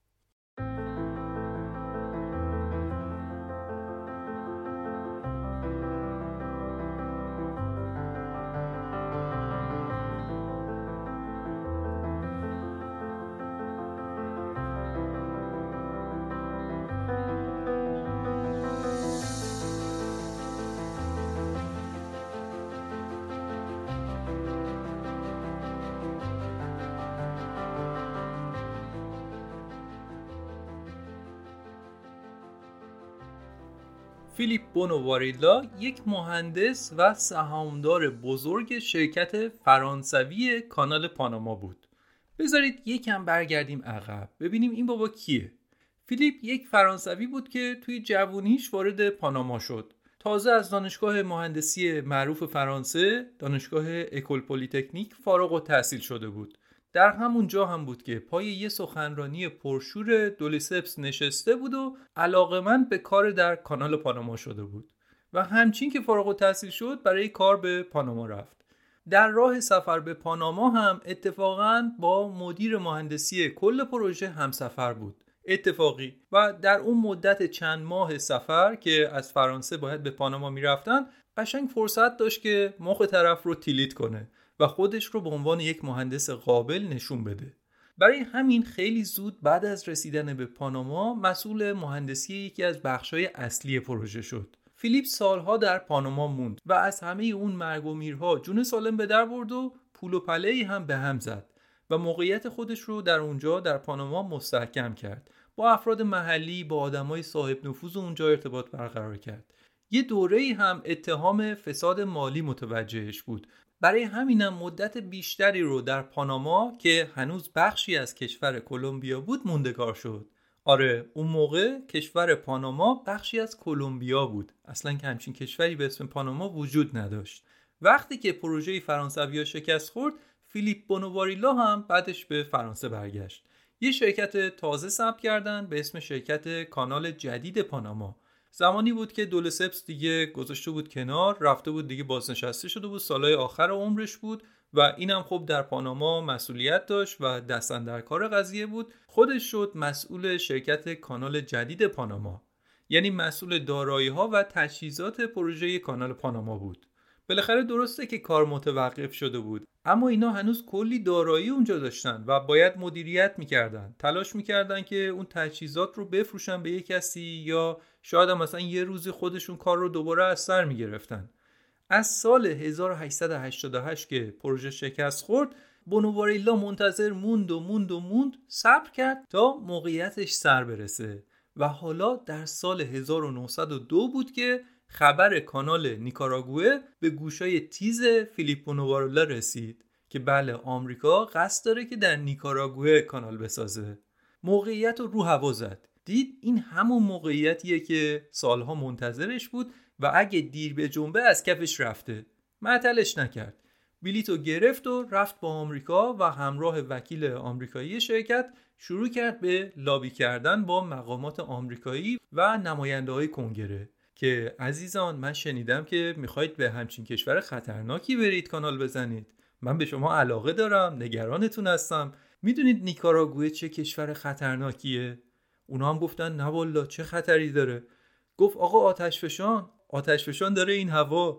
فیلیپ بونوواریلا یک مهندس و سهامدار بزرگ شرکت فرانسوی کانال پاناما بود. بذارید یکم برگردیم عقب ببینیم این بابا کیه. فیلیپ یک فرانسوی بود که توی جوونیش وارد پاناما شد. تازه از دانشگاه مهندسی معروف فرانسه، دانشگاه اکول پلی‌تکنیک فارغ التحصیل شده بود. در همون جا هم بود که پای یه سخنرانی پرشور دولیسپس نشسته بود و علاقه‌مند به کار در کانال پاناما شده بود و همچین که فارغ التحصیل شد برای کار به پاناما رفت. در راه سفر به پاناما هم اتفاقاً با مدیر مهندسی کل پروژه همسفر بود. اتفاقی. و در اون مدت چند ماه سفر که از فرانسه باید به پاناما میرفتن قشنگ فرصت داشت که مخ طرف رو تیلیت کنه و خودش رو به عنوان یک مهندس قابل نشون بده. برای همین خیلی زود بعد از رسیدن به پاناما مسئول مهندسی یکی از بخش‌های اصلی پروژه شد. فیلیپ سالها در پاناما موند و از همه اون مرگ و میرها جون سالم به در برد و پول و پله‌ای هم به هم زد و موقعیت خودش رو در اونجا در پاناما مستحکم کرد. با افراد محلی، با آدمای صاحب نفوذ اونجا ارتباط برقرار کرد. یه دوره‌ای هم اتهام فساد مالی متوجهش بود. برای همینم مدت بیشتری رو در پاناما که هنوز بخشی از کشور کلمبیا بود موندگار شد. آره، اون موقع کشور پاناما بخشی از کلمبیا بود. اصلاً که همچین کشوری به اسم پاناما وجود نداشت. وقتی که پروژه فرانسوی‌ها شکست خورد، فیلیپ بونوواریلا هم بعدش به فرانسه برگشت. یه شرکت تازه ثبت کردن به اسم شرکت کانال جدید پاناما. زمانی بود که دولیسپس دیگه گذاشته بود کنار، رفته بود دیگه بازنشسته شده بود، سالهای آخر عمرش بود و اینم خب در پاناما مسئولیت داشت و دست اندر کار قضیه بود. خودش شد مسئول شرکت کانال جدید پاناما، یعنی مسئول دارایی‌ها و تجهیزات پروژه کانال پاناما بود. بالاخره درسته که کار متوقف شده بود، اما اینا هنوز کلی دارایی اونجا داشتن و باید مدیریت میکردن، تلاش میکردن که اون تجهیزات رو بفروشن به یک کسی یا شاید هم مثلا یه روزی خودشون کار رو دوباره از سر میگرفتن. از سال 1888 که پروژه شکست خورد، بونوواریلا منتظر موند صبر کرد تا موقعیتش سر برسه و حالا در سال 1902 بود که خبر کانال نیکاراگوئه به گوشای تیز فیلیپ بونوواریلا رسید که بله، آمریکا قصد داره که در نیکاراگوئه کانال بسازه. موقعیت رو هوا زد. دید این همون موقعیتیه که سالها منتظرش بود و اگه دیر به جنبه از کفش رفته. معطلش نکرد. بلیتو گرفت و رفت با آمریکا و همراه وکیل آمریکایی شرکت شروع کرد به لابی کردن با مقامات آمریکایی و نماینده‌های کنگره که عزیزان من شنیدم که میخواید به همچین کشور خطرناکی برید کانال بزنید. من به شما علاقه دارم، نگرانتون هستم. میدونید نیکاراگوئه چه کشور خطرناکیه؟ اونا هم گفتن نه والله چه خطری داره. گفت آقا آتش فشان داره این هوا.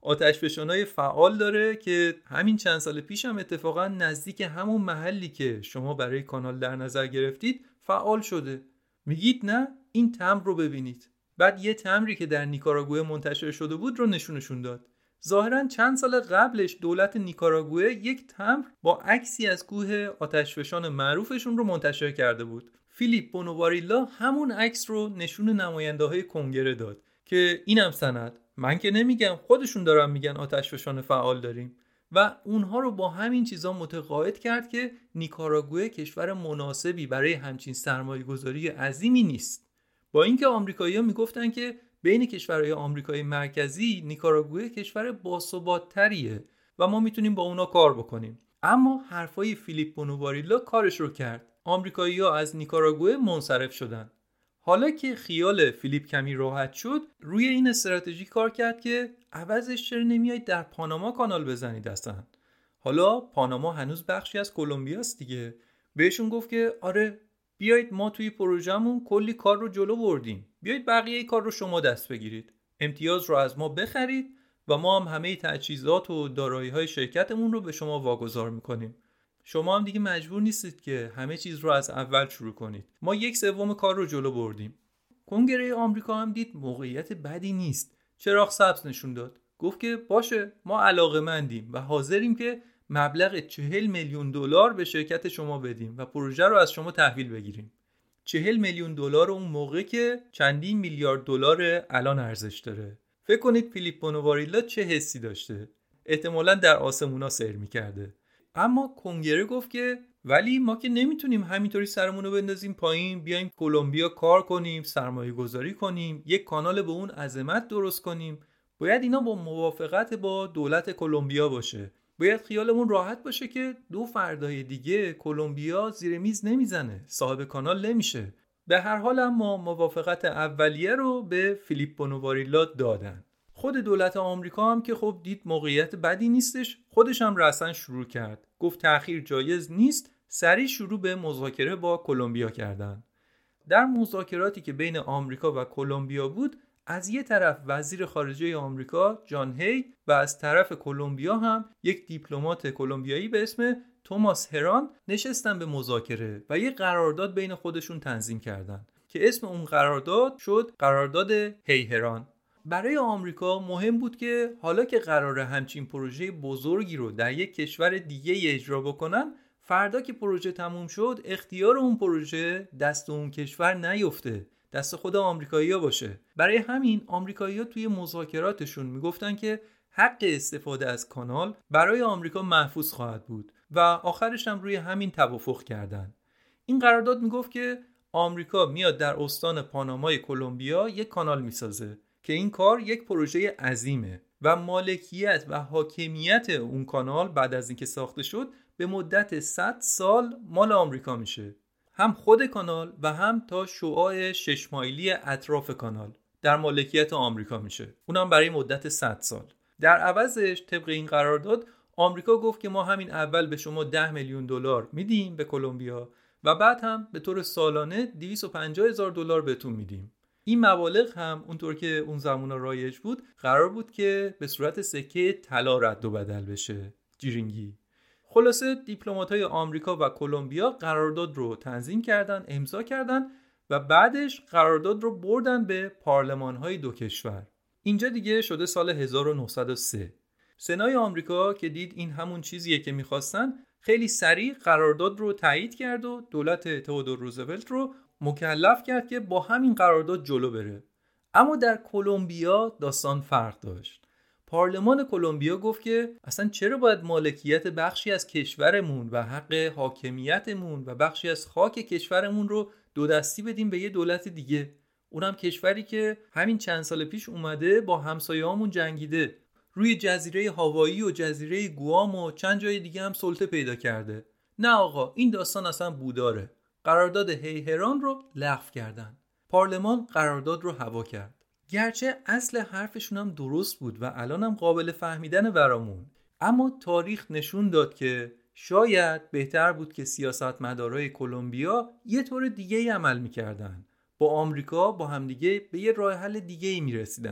آتشفشان‌های فعال داره که همین چند سال پیش هم اتفاقا نزدیک همون محلی که شما برای کانال در نظر گرفتید فعال شده. میگید نه؟ این تمبر رو ببینید. بعد یه تمبری که در نیکاراگوئه منتشر شده بود رو نشونشون داد. ظاهراً چند سال قبلش دولت نیکاراگوئه یک تمبر با عکسی از کوه آتشفشان معروفشون رو منتشر کرده بود. فیلیپ بونوواریلا همون عکس رو نشون نماینده‌های کنگره داد که اینم سند. من که نمیگم، خودشون دارن میگن آتشفشان فعال داریم و اونها رو با همین چیزا متقاعد کرد که نیکاراگوئه کشور مناسبی برای همچین سرمایه‌گذاری عظیمی نیست. با اینکه آمریکایی‌ها میگفتن که بین کشورهای آمریکای مرکزی نیکاراگوئه کشور باثبات‌تریه و ما میتونیم با اونا کار بکنیم. اما حرفای فیلیپ بونوواریلا کارش رو کرد. آمریکایی‌ها از نیکاراگوئه منصرف شدن. حالا که خیال فیلیپ کمی راحت شد، روی این استراتژی کار کرد که عوضش چرا نمیایید در پاناما کانال بزنید اصلا. حالا پاناما هنوز بخشی از کلمبیاست دیگه. بهشون گفت که آره بیایید، ما توی پروژمون کلی کار رو جلو بردیم، بیایید بقیه کار رو شما دست بگیرید، امتیاز رو از ما بخرید و ما هم همه تجهیزات و دارایی‌های شرکتمون رو به شما واگذار میکنیم. شما هم دیگه مجبور نیستید که همه چیز رو از اول شروع کنید. ما 1/3 کار رو jolo بردیم. کنگره آمریکا هم دید موقعیت بدی نیست. چراغ سبز نشون داد. گفت که باشه، ما علاقه‌مندیم و حاضریم که مبلغ $40 میلیون به شرکت شما بدیم و پروژه رو از شما تحویل بگیریم. $40 میلیون اون موقع که چندین میلیارد دلار الان ارزش داره. فکر کنید فیلیپ بونوواریلا چه حسی داشته؟ احتمالاً در آسمونا سیر می‌کرده. اما کنگره گفت که ولی ما که نمیتونیم همینطوری سرمون رو بندازیم پایین، بیایم کلمبیا کار کنیم، سرمایه گذاری کنیم، یک کانال به اون عظمت درست کنیم. باید اینا با موافقت با دولت کلمبیا باشه. باید خیالمون راحت باشه که 2 فردای دیگه کلمبیا زیر میز نمیزنه، صاحب کانال نمیشه. به هر حال اما موافقت اولیه رو به فیلیپ بونوواریلا دادن. خود دولت آمریکا هم که خب دید موقعیت بدی نیستش، خودش هم رسما شروع کرد. گفت تأخیر جایز نیست، سریع شروع به مذاکره با کلمبیا کردن. در مذاکراتی که بین آمریکا و کلمبیا بود، از یه طرف وزیر خارجه آمریکا جان هی و از طرف کلمبیا هم یک دیپلمات کلمبیایی به اسم توماس هران نشستن به مذاکره و یه قرارداد بین خودشون تنظیم کردن که اسم اون قرارداد شد قرارداد هی هران. برای آمریکا مهم بود که حالا که قراره همچین پروژه بزرگی رو در یک کشور دیگه اجرا بکنن، فردا که پروژه تموم شد اختیار اون پروژه دست اون کشور نیفته، دست خود آمریکایی‌ها باشه. برای همین آمریکایی‌ها توی مذاکراتشون میگفتن که حق استفاده از کانال برای آمریکا محفوظ خواهد بود و آخرش هم روی همین توافق کردن. این قرارداد میگفت که آمریکا میاد در استان پانامای کلمبیا یک کانال میسازه که این کار یک پروژه عظیمه و مالکیت و حاکمیت اون کانال بعد از اینکه ساخته شد به مدت 100 سال مال آمریکا میشه. هم خود کانال و هم تا شعاع 6 مایلی اطراف کانال در مالکیت آمریکا میشه، اونم برای مدت 100 سال. در عوضش طبق این قرارداد آمریکا گفت که ما همین اول به شما $10 میلیون میدیم به کلمبیا و بعد هم به طور سالانه $250,000 بهتون میدیم. این مبالغ هم اونطور که اون زمانا رایج بود قرار بود که به صورت سکه طلا رد و بدل بشه، جیرینگی. خلاصه دیپلمات‌های آمریکا و کلمبیا قرارداد رو تنظیم کردن، امضا کردن و بعدش قرارداد رو بردن به پارلمان‌های دو کشور. اینجا دیگه شده سال 1903. سنای آمریکا که دید این همون چیزیه که می‌خواستن، خیلی سریع قرارداد رو تایید کرد و دولت تئودور روزولت رو مکلف کرد که با همین قرارداد جلو بره. اما در کلمبیا داستان فرق داشت. پارلمان کلمبیا گفت که اصلا چرا باید مالکیت بخشی از کشورمون و حق حاکمیتمون و بخشی از خاک کشورمون رو دو دستی بدیم به یه دولت دیگه، اونم کشوری که همین چند سال پیش اومده با همسایه‌هامون جنگیده، روی جزیره هاوایی و جزیره گوام و چند جای دیگه هم سلطه پیدا کرده. نه آقا، این داستان اصلا بوداره. قرارداد هی هران رو لغو کردن. پارلمان قرارداد رو هوا کرد. گرچه اصل حرفشون هم درست بود و الان هم قابل فهمیدن برامون، اما تاریخ نشون داد که شاید بهتر بود که سیاستمدارای کلمبیا یه طور دیگه ای عمل میکردن. با آمریکا با همدیگه به یه راه حل دیگه ای میرسیدن.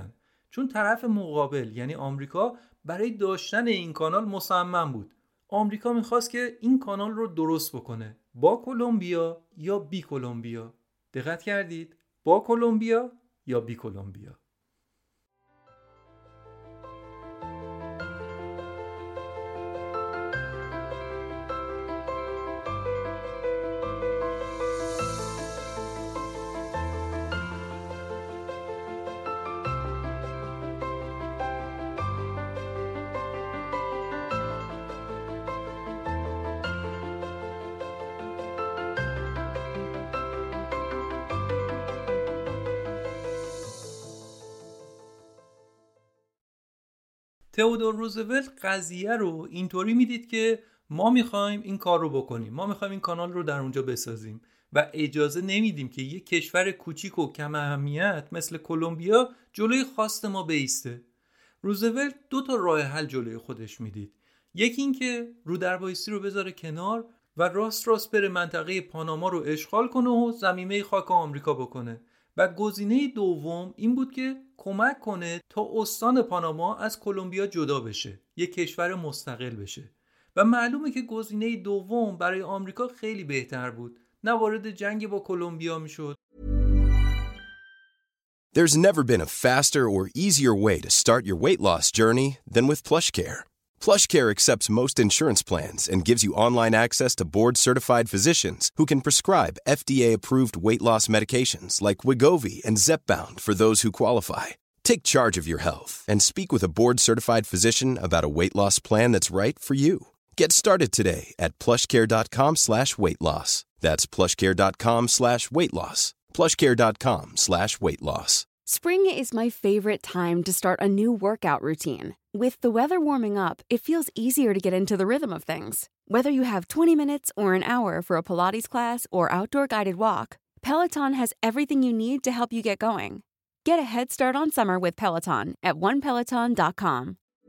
چون طرف مقابل یعنی آمریکا برای داشتن این کانال مصمم بود. آمریکا میخواست که این کانال رو درست بکنه، با کلمبیا یا بی کلمبیا. دقت کردید؟ با کلمبیا یا بی کلمبیا. تئودور روزولت قضیه رو اینطوری میدید که ما میخوایم این کار رو بکنیم، ما میخوایم این کانال رو در اونجا بسازیم و اجازه نمیدیم که یک کشور کوچیک و کم اهمیت مثل کلمبیا جلوی خواست ما بایسته. روزولت 2 راه حل جلوی خودش میدید. یکی این که رودربایستی رو بذاره کنار و راست بره منطقه پاناما رو اشغال کنه و ضمیمه خاک آمریکا بکنه. و گزینه دوم این بود که کمک کنه تا استان پاناما از کلمبیا جدا بشه، یک کشور مستقل بشه. و معلومه که گزینه دوم برای آمریکا خیلی بهتر بود، نه وارد جنگ با کلمبیا میشد. There's never been a faster or easier way to start your weight loss journey than with PlushCare. PlushCare accepts most insurance plans and gives you online access to board-certified physicians who can prescribe FDA-approved weight loss medications like Wegovy and Zepbound for those who qualify. Take charge of your health and speak with a board-certified physician about a weight loss plan that's right for you. Get started today at plushcare.com/weightloss. That's plushcare.com/weightloss. plushcare.com/weightloss. Spring is my favorite time to start a new workout routine. With the weather warming up, it feels easier to get into the rhythm of things. Whether you have 20 minutes or an hour for a Pilates class or outdoor guided walk, Peloton has everything you need to help you get going. Get a head start on summer with Peloton at onepeloton.com.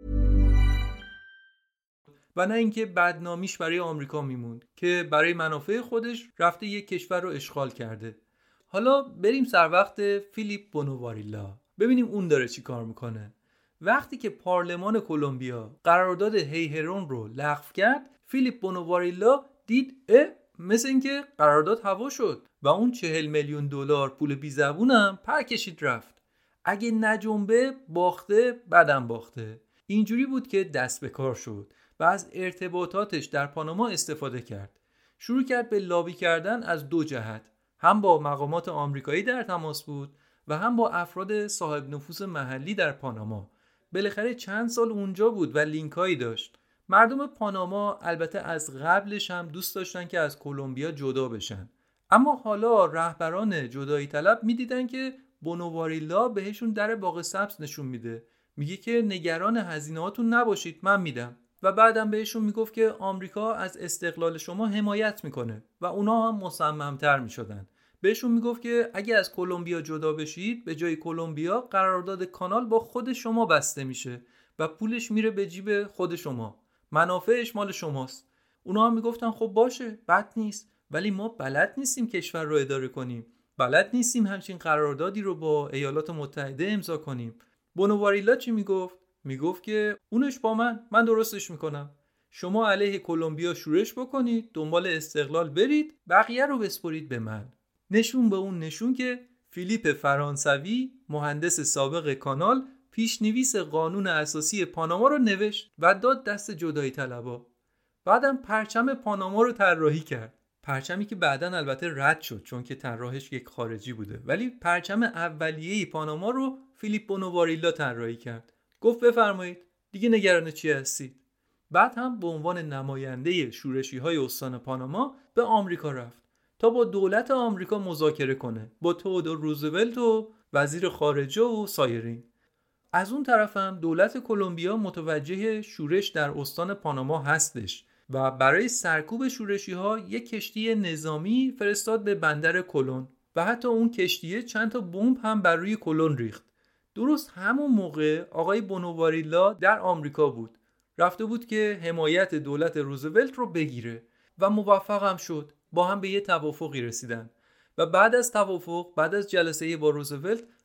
و نه اینکه بدنامیش برای آمریکا میموند که برای منافع خودش رفته یک کشور رو اشغال کرده. حالا بریم سر وقت فیلیپ بونوواریلا، ببینیم اون داره چی کار میکنه. وقتی که پارلمان کلمبیا قرارداد هیهرون رو لغو کرد، فیلیپ بونوواریلا دید مثل اینکه قرارداد هوا شد و اون 40 میلیون دلار پول بی زبونم پر کشید رفت. اگه نجنبه باخته، بعدم باخته. اینجوری بود که دست به کار شد و از ارتباطاتش در پاناما استفاده کرد. شروع کرد به لابی کردن از 2 جهت. هم با مقامات آمریکایی در تماس بود و هم با افراد صاحب نفوذ محلی در پاناما. بالاخره چند سال اونجا بود و لینکایی داشت. مردم پاناما البته از قبلش هم دوست داشتن که از کلمبیا جدا بشن، اما حالا رهبران جدایی طلب میدیدن که بونوواریلا بهشون در باغ سبز نشون میده، میگه که نگران هزینه‌هاتون نباشید، من میدم. و بعدم بهشون میگفت که آمریکا از استقلال شما حمایت میکنه و اونا هم مصممتر میشدن. بهشون میگفت که اگه از کلمبیا جدا بشید، به جای کلمبیا قرارداد کانال با خود شما بسته میشه و پولش میره به جیب خود شما، منافعش مال شماست. اونا هم میگفتن خب باشه، بد نیست، ولی ما بلد نیستیم کشور رو اداره کنیم، بلد نیستیم همچین قراردادی رو با ایالات متحده امضا کنیم. بونوواریلا چی میگفت؟ میگفت که اونش با من درستش میکنم. شما علیه کلمبیا شورش بکنید، دنبال استقلال برید، بقیه رو بسپرید به من. نشون به اون نشون که فیلیپ فرانسوی، مهندس سابق کانال، پیشنویس قانون اساسی پاناما رو نوشت و داد دست جدایی طلبا. بعدم پرچم پاناما رو طراحی کرد. پرچمی که بعداً البته رد شد چون که طراحش یک خارجی بوده، ولی پرچم اولیه پاناما رو فیلیپ بونوواریلا طراحی کرد. گفت بفرمایید، دیگه نگران چی هستید؟ بعد هم به عنوان نماینده شورشی‌های استان پاناما به آمریکا رفت تا با دولت آمریکا مذاکره کنه، با تئودور روزولت و وزیر خارجه و سایرین. از اون طرف هم دولت کلمبیا متوجه شورش در استان پاناما هستش و برای سرکوب شورشی‌ها یک کشتی نظامی فرستاد به بندر کلون و حتی اون کشتیه چند تا بمب هم بر روی کلون ریخت. درست همون موقع آقای بونوواریلا در آمریکا بود. رفته بود که حمایت دولت روزولت رو بگیره و موفق هم شد. با هم به یه توافقی رسیدن و بعد از توافق، بعد از جلسه با روزولت،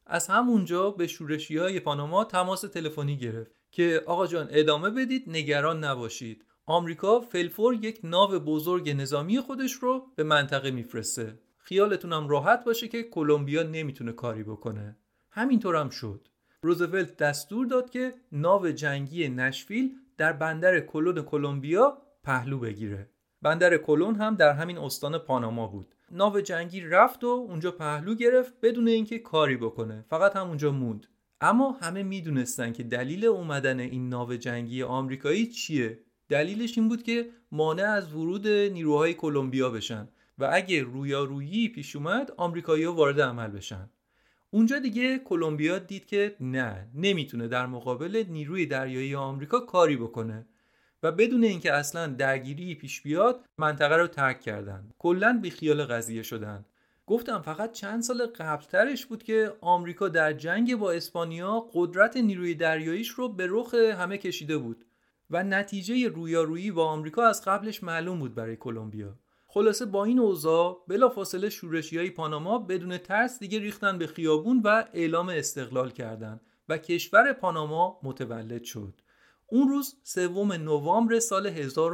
از همونجا به شورشیای پاناما تماس تلفنی گرفت که آقا جان ادامه بدید، نگران نباشید. آمریکا فلفور یک ناو بزرگ نظامی خودش رو به منطقه میفرسته. خیالتونم راحت باشه که کلمبیا نمیتونه کاری بکنه. همینطور هم شد. روزولت دستور داد که ناو جنگی نشویل در بندر کلون کلمبیا پهلو بگیره. بندر کلون هم در همین استان پاناما بود. ناو جنگی رفت و اونجا پهلو گرفت بدون اینکه کاری بکنه، فقط هم اونجا موند. اما همه میدونستن که دلیل اومدن این ناو جنگی آمریکایی چیه. دلیلش این بود که مانع از ورود نیروهای کلمبیا بشن و اگه رویارویی پیش اومد آمریکایی‌ها وارد عمل بشن. اونجا دیگه کلمبیا دید که نمیتونه در مقابل نیروی دریایی آمریکا کاری بکنه و بدون اینکه اصلا درگیری پیش بیاد منطقه رو ترک کردن. کلاً بیخیال قضیه شدن. گفتم فقط چند سال قبلترش بود که آمریکا در جنگ با اسپانیا قدرت نیروی دریاییش رو به رخ همه کشیده بود و نتیجه رویارویی با آمریکا از قبلش معلوم بود برای کلمبیا. خلاصه با این اوضاع بلافاصله شورشیای پاناما بدون ترس دیگه ریختن به خیابون و اعلام استقلال کردند و کشور پاناما متولد شد. اون روز 3 نوامبر سال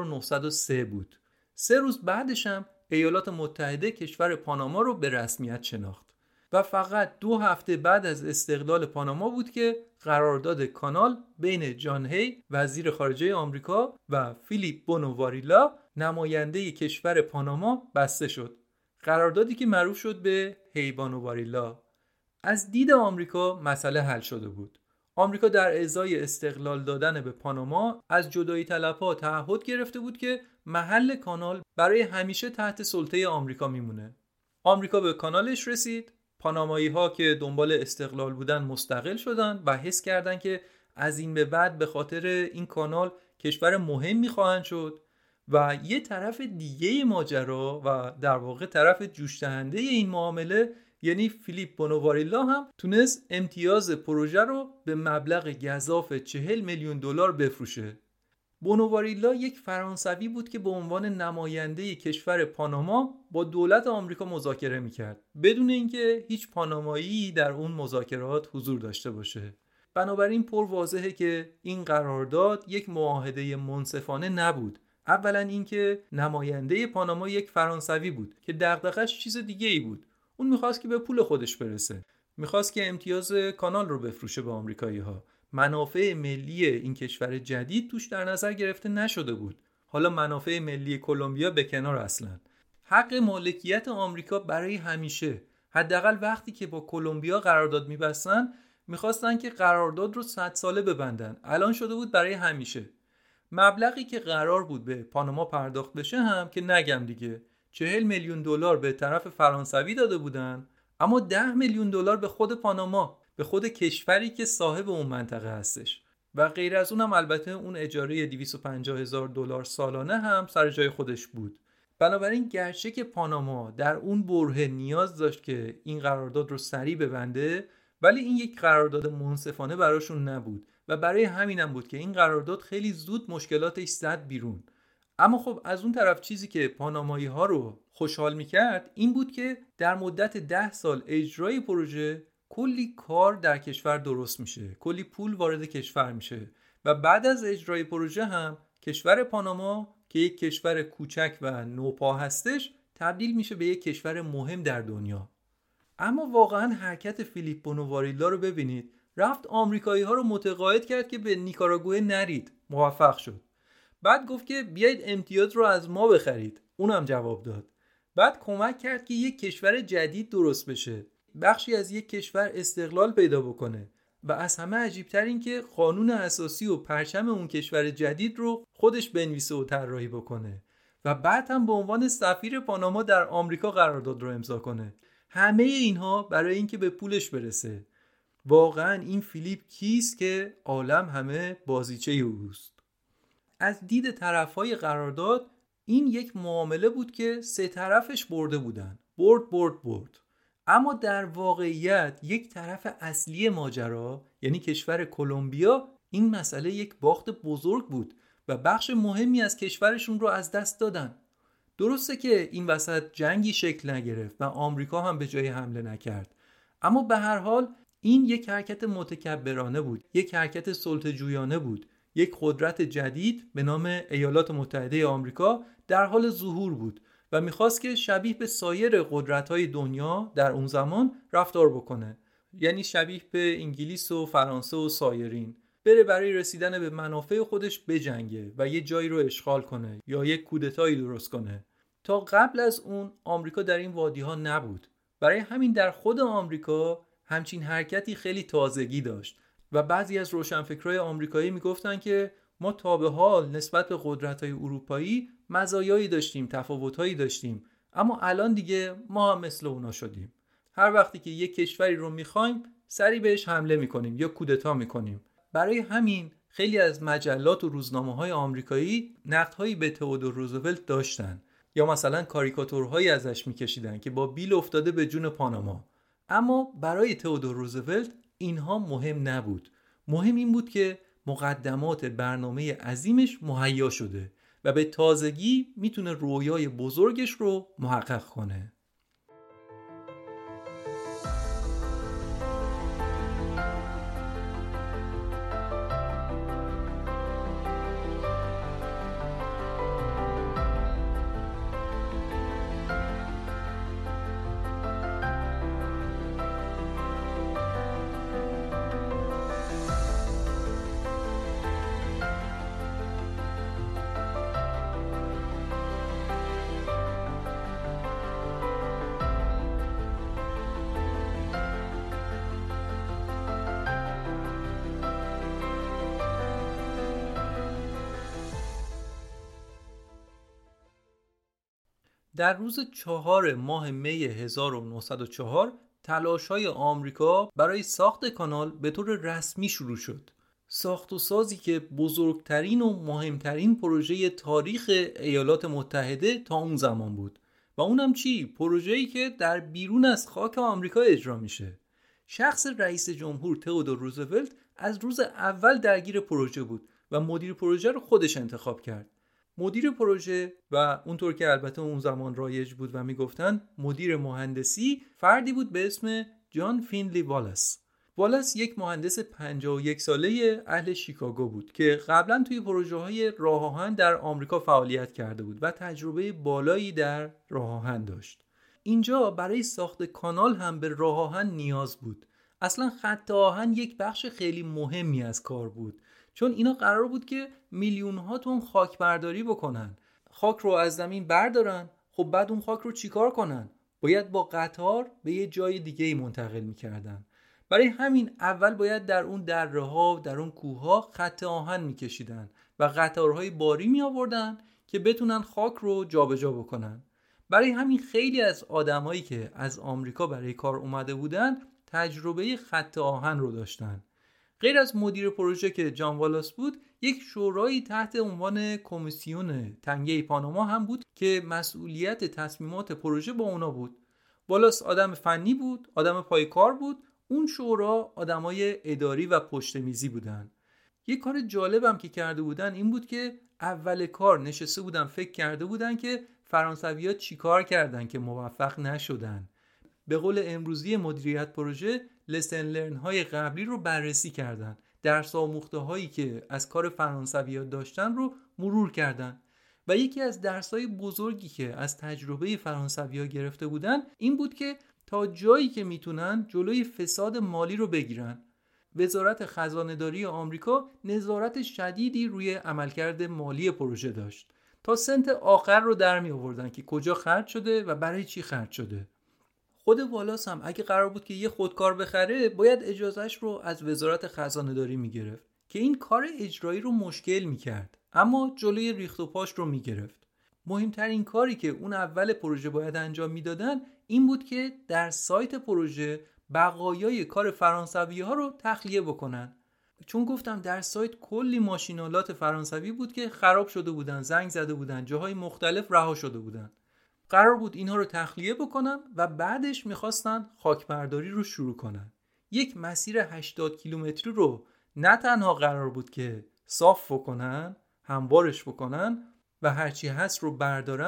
1903 بود. 3 روز بعدش هم ایالات متحده کشور پاناما رو به رسمیت شناخت و فقط 2 هفته بعد از استقلال پاناما بود که قرارداد کانال بین جان هی وزیر خارجه آمریکا و فیلیپ بونوواریلا نماینده کشور پاناما بسته شد. قراردادی که معروف شد به هی بونوواریلا. از دید آمریکا مسئله حل شده بود. آمریکا در ازای استقلال دادن به پاناما از جدایی طلبها تعهد گرفته بود که محل کانال برای همیشه تحت سلطه آمریکا میمونه. آمریکا به کانالش رسید. پانامایی ها که دنبال استقلال بودن مستقل شدن و حس کردن که از این به بعد به خاطر این کانال کشور مهمی خواهند شد و یه طرف دیگه ماجرا و در واقع طرف جوش دهنده این معامله یعنی فیلیپ بونوواریلا هم تونست امتیاز پروژه رو به مبلغ گزاف $40 میلیون بفروشه. بونوواریلا یک فرانسوی بود که به عنوان نماینده کشور پاناما با دولت آمریکا مذاکره میکرد بدون اینکه هیچ پانامایی در اون مذاکرات حضور داشته باشه. بنابراین پر واضحه که این قرارداد یک معاهده منصفانه نبود. اولا اینکه نماینده پاناما یک فرانسوی بود که دغدغش چیز دیگه ای بود. اون میخواست که به پول خودش برسه. میخواست که امتیاز کانال رو بفروشه به آمریکایی‌ها. منافع ملی این کشور جدید توش در نظر گرفته نشده بود. حالا منافع ملی کلمبیا به کنار اصلا. حق مالکیت آمریکا برای همیشه. حداقل وقتی که با کلمبیا قرارداد می‌بستن می‌خواستن که قرارداد رو 100 ساله ببندن. الان شده بود برای همیشه. مبلغی که قرار بود به پاناما پرداخت بشه هم که نگم دیگه. $40 میلیون به طرف فرانسوی داده بودن، اما $10 میلیون به خود پاناما، به خود کشوری که صاحب اون منطقه هستش. و غیر از اونم البته اون اجاره $250,000 سالانه هم سر جای خودش بود. بنابراین گرچه که پاناما در اون برهه نیاز داشت که این قرارداد رو سریع ببنده، ولی این یک قرارداد منصفانه براشون نبود و برای همینم بود که این قرارداد خیلی زود مشکلاتش زد بیرون. اما خب از اون طرف چیزی که پانامایی ها رو خوشحال میکرد این بود که در مدت 10 سال اجرای پروژه کلی کار در کشور درست میشه، کلی پول وارد کشور میشه و بعد از اجرای پروژه هم کشور پاناما که یک کشور کوچک و نوپا هستش تبدیل میشه به یک کشور مهم در دنیا. اما واقعا حرکت فیلیپ بونوواریلا رو ببینید. رفت آمریکایی ها رو متقاعد کرد که به نیکاراگوئه نرید. موفق شد. بعد گفت که بیایید امتیاز رو از ما بخرید. اونم جواب داد. بعد کمک کرد که یک کشور جدید درست بشه. بخشی از یک کشور استقلال پیدا بکنه و از همه عجیبتر این که قانون اساسی و پرچم اون کشور جدید رو خودش بنویسه و طراحی بکنه و بعد هم به عنوان سفیر پاناما در آمریکا قرارداد رو امضا کنه. همه اینها برای اینکه به پولش برسه. واقعا این فیلیپ کیست که عالم همه بازیچه اوست؟ از دید طرفای قرارداد این یک معامله بود که 3 طرفش برده بودن. برد. اما در واقعیت یک طرف اصلی ماجرا یعنی کشور کلمبیا این مسئله یک باخت بزرگ بود و بخش مهمی از کشورشون رو از دست دادن. درسته که این وسط جنگی شکل نگرفت و آمریکا هم به جای حمله نکرد، اما به هر حال این یک حرکت متکبرانه بود، یک حرکت سلطه‌جویانه بود، یک قدرت جدید به نام ایالات متحده آمریکا در حال ظهور بود و میخواست که شبیه به سایر قدرت‌های دنیا در اون زمان رفتار بکنه، یعنی شبیه به انگلیس و فرانسه و سایرین، بره برای رسیدن به منافع خودش بجنگه و یه جایی رو اشغال کنه یا یک کودتایی درست کنه. تا قبل از اون آمریکا در این وادی‌ها نبود، برای همین در خود آمریکا همچین حرکتی خیلی تازگی داشت و بعضی از روشنفکرای آمریکایی میگفتن که ما تا به حال نسبت به قدرت‌های اروپایی مزایایی داشتیم، تفاوت‌هایی داشتیم، اما الان دیگه ما هم مثل اونا شدیم. هر وقتی که یک کشوری رو می‌خوایم سری بهش حمله می‌کنیم یا کودتا می‌کنیم. برای همین خیلی از مجلات و روزنامه‌های آمریکایی نقدهایی به تئودور روزولت داشتن یا مثلا کاریکاتورهایی ازش می‌کشیدن که با بیل افتاده به جون پاناما. اما برای تئودور روزولت اینها مهم نبود. مهم این بود که مقدمات برنامه عظیمش مهیا شده و به تازگی میتونه رویای بزرگش رو محقق کنه. در روز 4 ماه می 1904 تلاش‌های آمریکا برای ساخت کانال به طور رسمی شروع شد. ساخت و سازی که بزرگترین و مهمترین پروژه تاریخ ایالات متحده تا اون زمان بود. و اونم چی؟ پروژه‌ای که در بیرون از خاک آمریکا اجرا میشه. شخص رئیس جمهور تئودور روزولت از روز اول درگیر پروژه بود و مدیر پروژه رو خودش انتخاب کرد. مدیر پروژه و اونطور که البته اون زمان رایج بود و میگفتن مدیر مهندسی فردی بود به اسم جان فینلی والاس. والاس یک مهندس 51 ساله اهل شیکاگو بود که قبلا توی پروژه‌های راه آهن در آمریکا فعالیت کرده بود و تجربه بالایی در راه آهن داشت. اینجا برای ساخت کانال هم به راه آهن نیاز بود. اصلا خط آهن یک بخش خیلی مهمی از کار بود، چون اینا قرار بود که میلیون ها تن خاک برداری بکنن. خاک رو از زمین بردارن، خب بعد اون خاک رو چیکار کنن؟ باید با قطار به یه جای دیگه ای منتقل میکردن. برای همین اول باید در اون دره ها، در اون کوه ها خط آهن میکشیدن و قطارهای باری می آوردن که بتونن خاک رو جابجا بکنن. برای همین خیلی از آدمایی که از آمریکا برای کار اومده بودن تجربه خط آهن رو داشتن. غیر از مدیر پروژه که جان والاس بود، یک شورایی تحت عنوان کمیسیون تنگه پاناما هم بود که مسئولیت تصمیمات پروژه با اونا بود. والاس آدم فنی بود، آدم پایکار بود، اون شورا آدمای اداری و پشت میزی بودن. یک کار جالبم که کرده بودن این بود که اول کار نشسته بودن فکر کرده بودن که فرانسوی‌ها چیکار کردن که موفق نشدن. به قول امروزی مدیریت پروژه لسن لرن های قبلی رو بررسی کردن، درس آموخته هایی که از کار فرانسوی‌ها داشتن رو مرور کردن و یکی از درس های بزرگی که از تجربه فرانسوی‌ها گرفته بودن این بود که تا جایی که میتونن جلوی فساد مالی رو بگیرن. وزارت خزانه‌داری آمریکا نظارت شدیدی روی عملکرد مالی پروژه داشت تا سنت آخر رو در می آوردن که کجا خرج شده و برای چی خرج شده. خود والاس هم اگه قرار بود که یه خودکار بخره باید اجازهش رو از وزارت خزانه‌داری میگرفت که این کار اجرایی رو مشکل میکرد، اما جلوی ریخت و پاش رو میگرفت. مهمترین کاری که اون اول پروژه باید انجام میدادن این بود که در سایت پروژه بقایای کار فرانسوی‌ها رو تخلیه بکنن، چون گفتم در سایت کلی ماشینالات فرانسوی بود که خراب شده بودن، زنگ زده بودن، جاهای مختلف رها شده بودن. قرار بود اینها رو تخلیه بکنن و بعدش میخواستن خاکبرداری رو شروع کنن. یک مسیر 80 کیلومتری رو نه تنها قرار بود که صاف بکنن، هموارش بکنن و هرچی هست رو بردارن،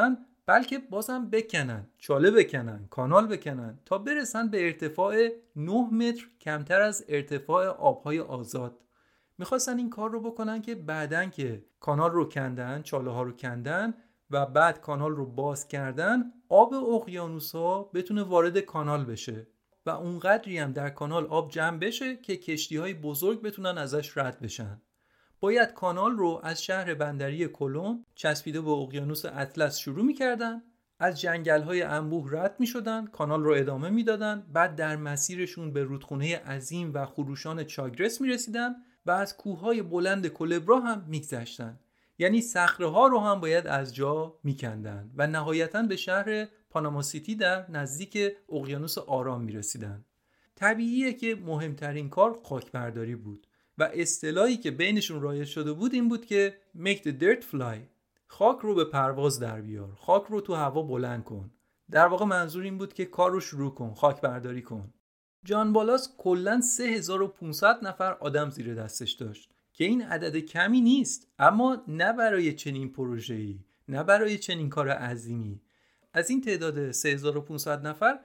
بلکه بازم بکنن، چاله بکنن، کانال بکنن تا برسن به ارتفاع 9 متر کمتر از ارتفاع آبهای آزاد. میخواستن این کار رو بکنن که بعدن که کانال رو کندن، چاله ها رو کندن و بعد کانال رو باز کردن، آب اقیانوس‌ها بتونه وارد کانال بشه و اونقدری هم در کانال آب جمع بشه که کشتی‌های بزرگ بتونن ازش رد بشن. باید کانال رو از شهر بندری کلون چسبیده به اقیانوس اطلس شروع می‌کردن، از جنگل‌های انبوه رد می‌شدن، کانال رو ادامه میدادن، بعد در مسیرشون به رودخونه عظیم و خروشان چاگرس میرسیدن و از کوههای بلند کلبرا هم میگذشتن. یعنی صخره‌ها رو هم باید از جا میکندن و نهایتاً به شهر پاناما سیتی در نزدیک اقیانوس آرام میرسیدن. طبیعیه که مهمترین کار خاکبرداری بود و اصطلاحی که بینشون رایج شده بود این بود که make the dirt fly، خاک رو به پرواز در بیار، خاک رو تو هوا بلند کن. در واقع منظور این بود که کار رو شروع کن، خاکبرداری کن. جان بالاس کلاً 3500 نفر آدم زیر دستش داشت که این عدد کمی نیست، اما نه برای چنین پروژه‌ای، نه برای چنین کار عظیمی. از این تعداد 3500 نفر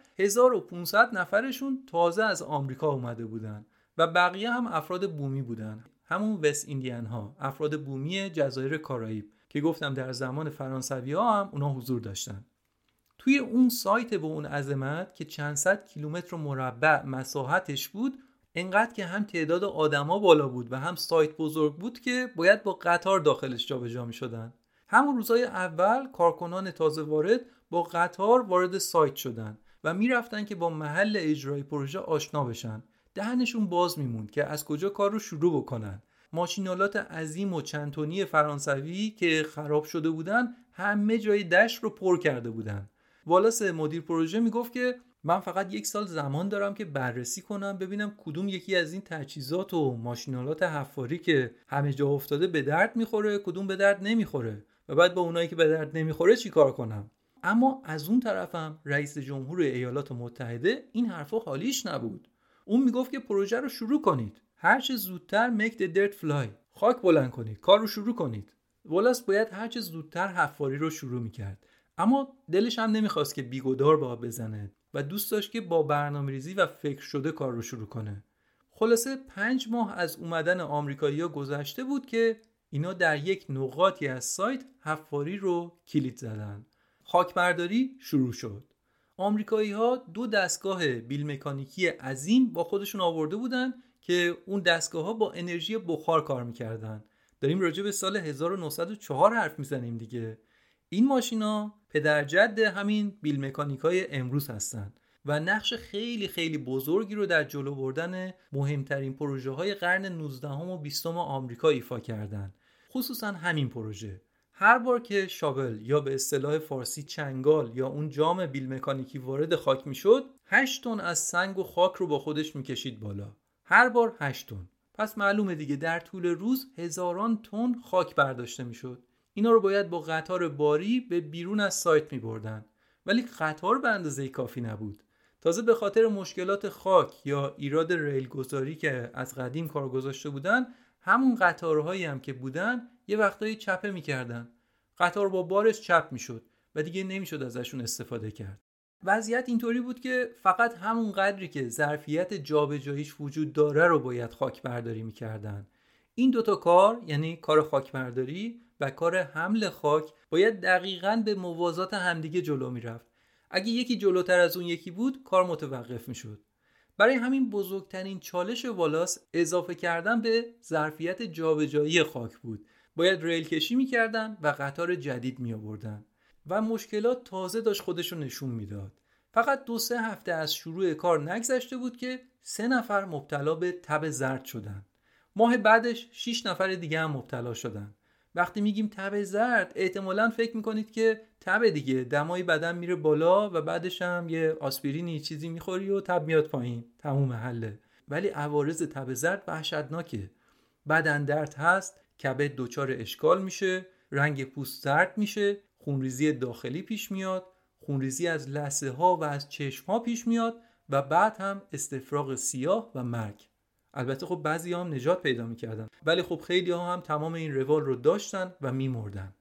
1500 نفرشون تازه از آمریکا اومده بودن و بقیه هم افراد بومی بودن، همون وست ایندیان ها، افراد بومی جزایر کارائیب که گفتم در زمان فرانسوی ها هم اونا حضور داشتن. توی اون سایت به اون عظمت که چند صد کیلومتر مربع مساحتش بود، انقدر که هم تعداد آدما بالا بود و هم سایت بزرگ بود که باید با قطار داخلش جابجا می‌شدن. همون روزای اول کارکنان تازه وارد با قطار وارد سایت شدن و میرفتن که با محل اجرای پروژه آشنا بشن. دهنشون باز میموند که از کجا کار رو شروع بکنن. ماشینالات عظیم و چند تنی فرانسوی که خراب شده بودن همه جای دشت رو پر کرده بودن. والاس مدیر پروژه میگفت که من فقط 1 سال زمان دارم که بررسی کنم ببینم کدوم یکی از این تجهیزات و ماشینالات حفاری که همه جا افتاده به درد میخوره، کدوم به درد نمیخوره و بعد با اونایی که به درد نمیخوره چی کار کنم. اما از اون طرفم رئیس جمهور ایالات متحده این حرفا حالیش نبود. اون میگفت که پروژه رو شروع کنید، هر چه زودتر make the dirt fly، خاک بلند کنید، کار رو شروع کنید. والاس باید هر چه زودتر حفاری رو شروع میکرد، اما دلش هم نمیخواست که بیگدار به آب بزنه و دوست داشت که با برنامه‌ریزی و فکر شده کار رو شروع کنه. خلاصه 5 ماه از اومدن آمریکایی‌ها گذشته بود که اینا در یک نقاطی از سایت حفاری رو کلید زدن. خاکبرداری شروع شد. آمریکایی‌ها 2 دستگاه بیل مکانیکی عظیم با خودشون آورده بودن که اون دستگاه‌ها با انرژی بخار کار می‌کردن. داریم راجع به سال 1904 حرف می‌زنیم دیگه. این ماشینا پدرجد همین بیل مکانیکای امروز هستن و نقش خیلی خیلی بزرگی رو در جلو بردن مهمترین پروژه‌های قرن 19 و 20 آمریکا ایفا کردن. خصوصا همین پروژه. هر بار که شاول یا به اصطلاح فارسی چنگال یا اون جام بیل مکانیکی وارد خاک میشد، 8 تن از سنگ و خاک رو با خودش میکشید بالا. هر بار 8 تن. پس معلومه دیگه در طول روز هزاران تن خاک برداشته میشد. اینا رو باید با قطار باری به بیرون از سایت می‌بردن، ولی قطار به اندازه کافی نبود. تازه به خاطر مشکلات خاک یا ایراد ریل گذاری که از قدیم کار گذاشته بودن، همون قطارهایی هم که بودن یه وقتایی چپه می‌کردن. قطار با بارش چپ می‌شد و دیگه نمی‌شد ازشون استفاده کرد. وضعیت اینطوری بود که فقط همون قدری که ظرفیت جابجاییش وجود داره رو باید خاک برداری می‌کردن. این 2 تا کار، یعنی کار خاکبرداری و کار حمل خاک، باید دقیقاً به موازات همدیگه جلو میرفت. اگه یکی جلوتر از اون یکی بود کار متوقف میشد. برای همین بزرگترین چالش والاس اضافه کردن به ظرفیت جابجایی خاک بود. باید ریل کشی میکردن و قطار جدید میآوردن و مشکلات تازه داشت خودشو نشون میداد. فقط 2-3 هفته از شروع کار نگذشته بود که 3 نفر مبتلا به تب زرد شدن. ماه بعدش 6 نفر دیگه هم مبتلا شدن. وقتی میگیم تب زرد احتمالاً فکر میکنید که تب دیگه، دمای بدن میره بالا و بعدش هم یه آسپرینی چیزی میخوری و تب میاد پایین، تموم حله. ولی عوارض تب زرد وحشتناکه. بدن درد هست، کبد دچار اشکال میشه، رنگ پوست زرد میشه، خونریزی داخلی پیش میاد، خونریزی از لثه ها و از چشم ها پیش میاد و بعد هم استفراغ سیاه و مرگ. البته خب بعضی هم نجات پیدا میکردن، ولی خب خیلی ها هم تمام این روال رو داشتن و میمردن.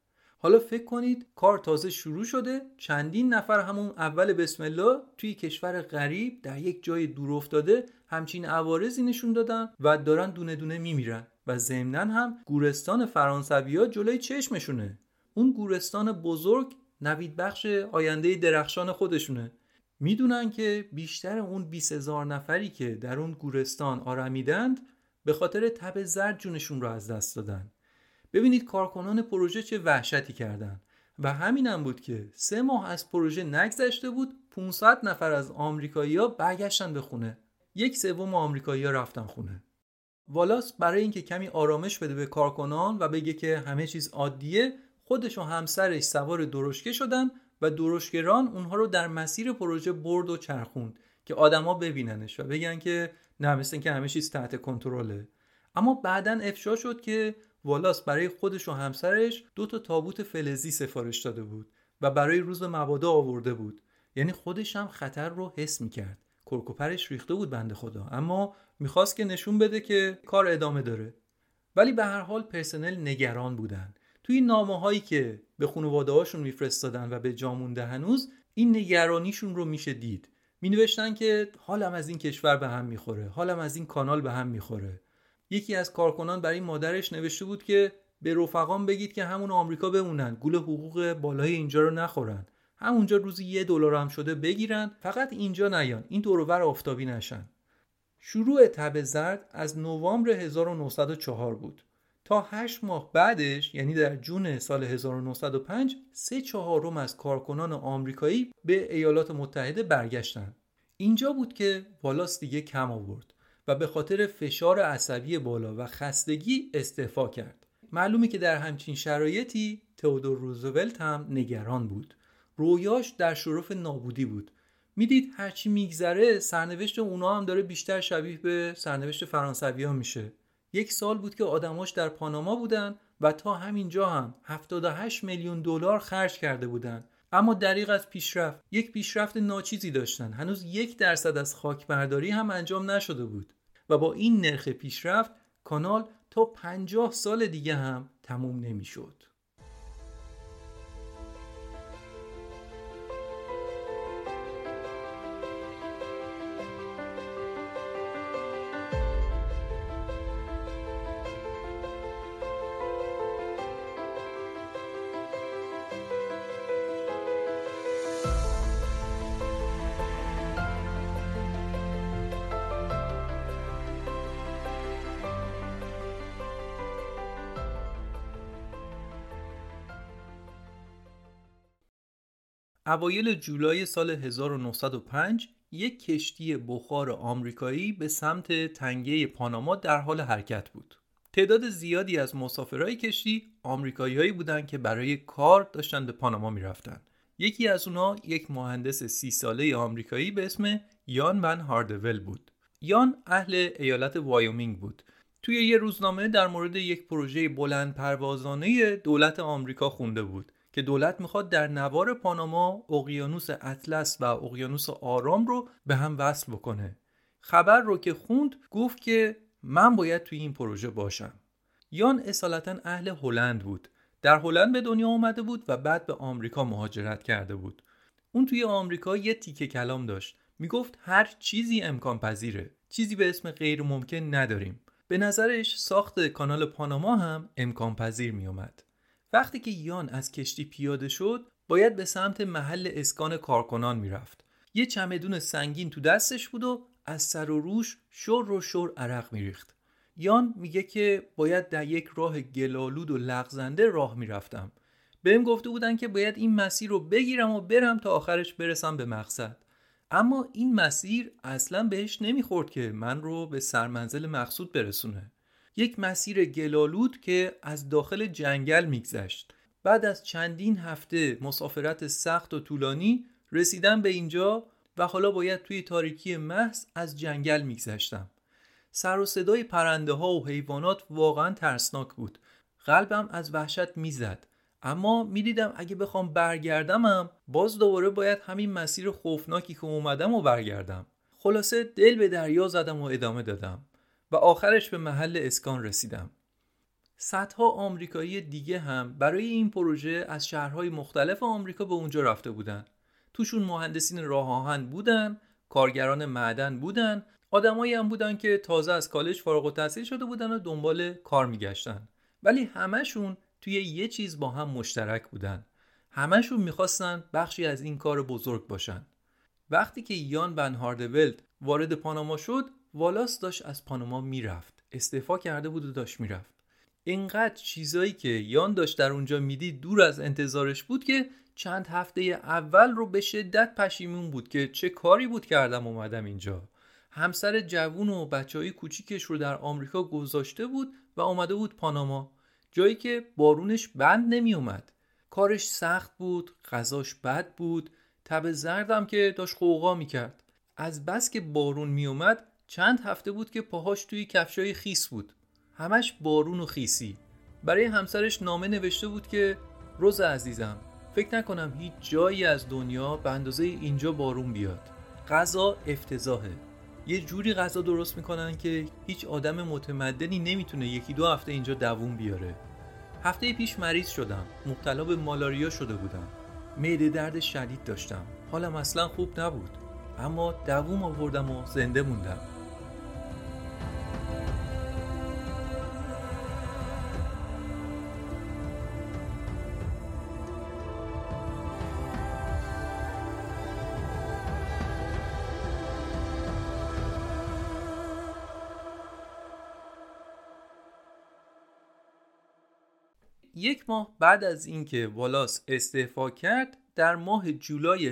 حالا فکر کنید کار تازه شروع شده، چندین نفر همون اول بسم الله توی کشور غریب در یک جای دور افتاده همچین عوارضی نشون دادن و دارن دونه دونه میمیرن و ضمناً هم گورستان فرانسوی‌ها جلوی چشمشونه. اون گورستان بزرگ نوید بخش آینده درخشان خودشونه. میدونن که بیشتر اون 20,000 نفری که در اون گورستان آرمیدند به خاطر تب زرد جونشون رو از دست دادن. ببینید کارکنان پروژه چه وحشتی کردن و همینم بود که 3 ماه از پروژه نگذشته بود 500 نفر از آمریکایی‌ها برگشتن به خونه. 1/3 آمریکایی‌ها رفتن خونه. والاس برای اینکه کمی آرامش بده به کارکنان و بگه که همه چیز عادیه، خودش و همسرش سوار درشکه شدن و درشکه‌ران اونها رو در مسیر پروژه برد و چرخوند که آدما ببیننش و بگن که نه، مثل اینکه همه چیز تحت کنترله. اما بعداً افشا شد که والاس برای خودش و همسرش 2 تابوت فلزی سفارش داده بود و برای روز مبادا آورده بود. یعنی خودش هم خطر رو حس می‌کرد. کرکوپرش ریخته بود بنده خدا، اما می‌خواست که نشون بده که کار ادامه داره. ولی به هر حال پرسنل نگران بودن. توی نامه‌هایی که به خانواده‌هاشون میفرستادن و به جا مونده هنوز این نگرانیشون رو میشه دید. می‌نوشتن که حالم از این کشور به هم می‌خوره، حالم از این کانال به هم می‌خوره. یکی از کارکنان برای مادرش نوشته بود که به رفقام بگید که همون آمریکا بمونن، گول حقوق بالای اینجا رو نخورن، همونجا روزی $1 هم شده بگیرن، فقط اینجا نیان، این دور و بر آفتابی نشن. شروع تب زرد از نوامبر 1904 بود. تا 8 ماه بعدش، یعنی در جون سال 1905، 3/4 از کارکنان آمریکایی به ایالات متحده برگشتن. اینجا بود که والاس دیگه کم آورد و به خاطر فشار عصبی بالا و خستگی استعفا کرد. معلومه که در همچین شرایطی تئودور روزولت هم نگران بود. رویاش در شرف نابودی بود. میدید هرچی میگذره سرنوشت اونا هم داره بیشتر شبیه به سرنوشت فرانسوی‌ها میشه. 1 سال بود که آدماش در پاناما بودن و تا همینجا هم $78 میلیون خرج کرده بودن. اما دریغ از پیشرفت، یک پیشرفت ناچیزی داشتن. هنوز 1% از خاکبرداری هم انجام نشده بود و با این نرخ پیشرفت کانال تا 50 سال دیگه هم تموم نمیشد. اوایل جولای سال 1905 یک کشتی بخار آمریکایی به سمت تنگه پاناما در حال حرکت بود. تعداد زیادی از مسافرای کشتی آمریکایی‌هایی بودند که برای کار داشتن به پاناما می‌رفتن. یکی از اونها یک مهندس 30 ساله آمریکایی به اسم یان ون هاردول بود. یان اهل ایالت وایومینگ بود. توی یه روزنامه در مورد یک پروژه بلند پروازانه دولت آمریکا خونده بود که دولت میخواد در نوار پاناما اقیانوس اطلس و اقیانوس آرام رو به هم وصل بکنه. خبر رو که خوند گفت که من باید توی این پروژه باشم. یان اصالتاً اهل هلند بود. در هلند به دنیا اومده بود و بعد به آمریکا مهاجرت کرده بود. اون توی آمریکا یه تیکه کلام داشت. میگفت هر چیزی امکان پذیره. چیزی به اسم غیر ممکن نداریم. به نظرش ساخت کانال پاناما هم امکان پذیر می اومد. وقتی که یان از کشتی پیاده شد باید به سمت محل اسکان کارکنان میرفت. یه چمدون سنگین تو دستش بود و از سر و روش شور عرق میریخت. یان میگه که باید در یک راه گلالود و لغزنده راه میرفتم. بهم گفته بودن که باید این مسیر رو بگیرم و برم تا آخرش برسم به مقصد. اما این مسیر اصلا بهش نمیخورد که من رو به سرمنزل مقصود برسونه. یک مسیر گلالود که از داخل جنگل میگذشت. بعد از چندین هفته مسافرت سخت و طولانی رسیدم به اینجا و حالا باید توی تاریکی محض از جنگل میگذشتم. سر و صدای پرنده ها و حیوانات واقعا ترسناک بود. قلبم از وحشت میزد. اما میدیدم اگه بخوام برگردمم باز دوباره باید همین مسیر خوفناکی که اومدم و برگردم. خلاصه دل به دریا زدم و ادامه دادم و آخرش به محل اسکان رسیدم. صدها آمریکایی دیگه هم برای این پروژه از شهرهای مختلف آمریکا به اونجا رفته بودن. توشون مهندسین راه آهن بودن، کارگران معدن بودن، آدمایی هم بودن که تازه از کالج فارغ التحصیل شده بودن و دنبال کار میگشتن. ولی همشون توی یه چیز با هم مشترک بودن. همشون میخواستن بخشی از این کار بزرگ باشن. وقتی که یان ون هاردولت وارد پاناما شد، والاس داشت از پاناما میرفت. استعفا کرده بود و داشت میرفت. اینقدر چیزایی که یان داشت در اونجا میدید دور از انتظارش بود که چند هفته اول رو به شدت پشیمون بود که چه کاری بود کردم اومدم اینجا. همسر جوون و بچهای کوچیکش رو در آمریکا گذاشته بود و اومده بود پاناما، جایی که بارونش بند نمی اومد. کارش سخت بود، غذاش بد بود، تب زردم که داشت قوقا میکرد. از بس که بارون می اومد چند هفته بود که پاهاش توی کفشای خیس بود. همش بارون و خیسی. برای همسرش نامه نوشته بود که روز عزیزم، فکر نکنم هیچ جایی از دنیا به اندازه اینجا بارون بیاد. غذا افتضاحه. یه جوری غذا درست میکنن که هیچ آدم متمدنی نمیتونه 1-2 هفته اینجا دووم بیاره. هفته پیش مریض شدم. مبتلا به مالاریا شده بودم. معده درد شدید داشتم. حالم اصلا خوب نبود. اما دووم آوردم و زنده موندم. یک ماه بعد از اینکه والاس استعفا کرد، در ماه جولای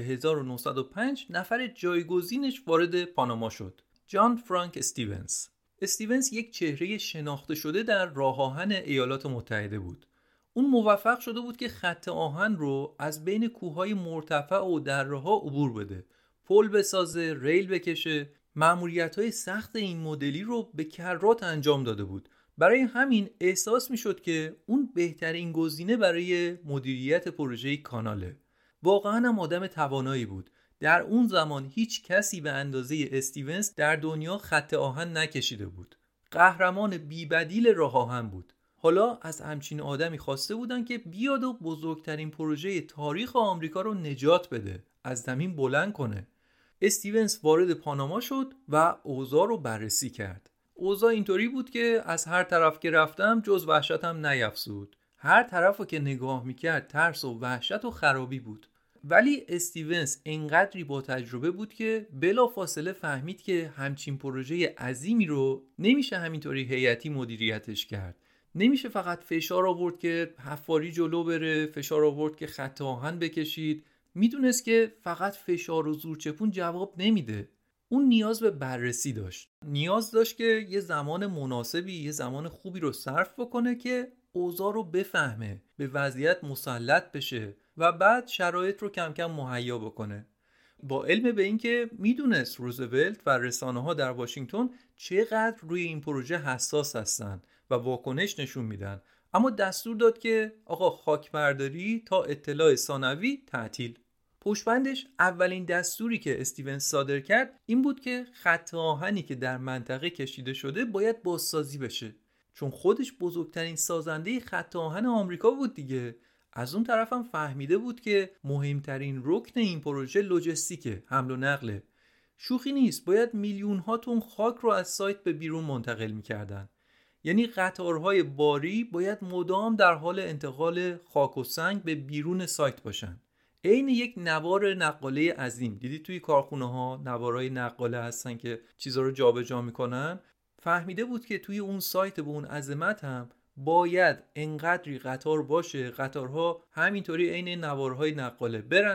1905 نفر جایگزینش وارد پاناما شد. جان فرانک استیونز. استیونز یک چهره شناخته شده در راه آهن ایالات متحده بود. اون موفق شده بود که خط آهن رو از بین کوههای مرتفع و دره‌ها عبور بده، پل بسازه، ریل بکشه. مأموریت‌های سخت این مدلی رو به کرات انجام داده بود. برای همین احساس میشد که اون بهترین گزینه برای مدیریت پروژه کاناله. واقعا هم آدم توانایی بود. در اون زمان هیچ کسی به اندازه استیونز در دنیا خط آهن نکشیده بود. قهرمان بی‌بدیل راه آهن بود. حالا از همچین آدمی خواسته بودن که بیاد و بزرگترین پروژه تاریخ آمریکا رو نجات بده، از زمین بلند کنه. استیونز وارد پاناما شد و اوضاع رو بررسی کرد. اوضاع اینطوری بود که از هر طرف که رفتم جز وحشتم نیفزود. هر طرفو که نگاه میکرد ترس و وحشت و خرابی بود. ولی استیونز انقدری با تجربه بود که بلافاصله فهمید که همچین پروژه عظیمی رو نمیشه همینطوری هیئتی مدیریتش کرد. نمیشه فقط فشار آورد که حفاری جلو بره، فشار آورد که خط آهن بکشید. میدونست که فقط فشار و زورچپون جواب نمیده. اون نیاز به بررسی داشت. نیاز داشت که یه زمان مناسبی، یه زمان خوبی رو صرف بکنه که اوضاع رو بفهمه، به وضعیت مسلط بشه و بعد شرایط رو کم کم مهیا بکنه. با علم به این که میدونست روزولت و رسانه‌ها در واشنگتن چقدر روی این پروژه حساس هستن و واکنش نشون میدن، اما دستور داد که آقا خاکبرداری تا اطلاع ثانوی تعطیل. پشتبندش اولین دستوری که استیونز صادر کرد این بود که خط آهنی که در منطقه کشیده شده باید بازسازی بشه، چون خودش بزرگترین سازنده خط آهن آمریکا بود دیگه. از اون طرف هم فهمیده بود که مهمترین رکن این پروژه لوجستیکه، حمل و نقله. شوخی نیست، باید میلیون ها تن خاک رو از سایت به بیرون منتقل میکردن. یعنی قطارهای باری باید مدام در حال انتقال خاک و سنگ به بیرون سایت باشن. عین یک نوار نقاله عظیم. دیدی توی کارخونه ها نوارای نقاله هستن که چیزا رو جابجا میکنن؟ فهمیده بود که توی اون سایت به اون عظمت هم باید انقدری قطار باشه، قطارها همینطوری عین نوارهای نقاله برن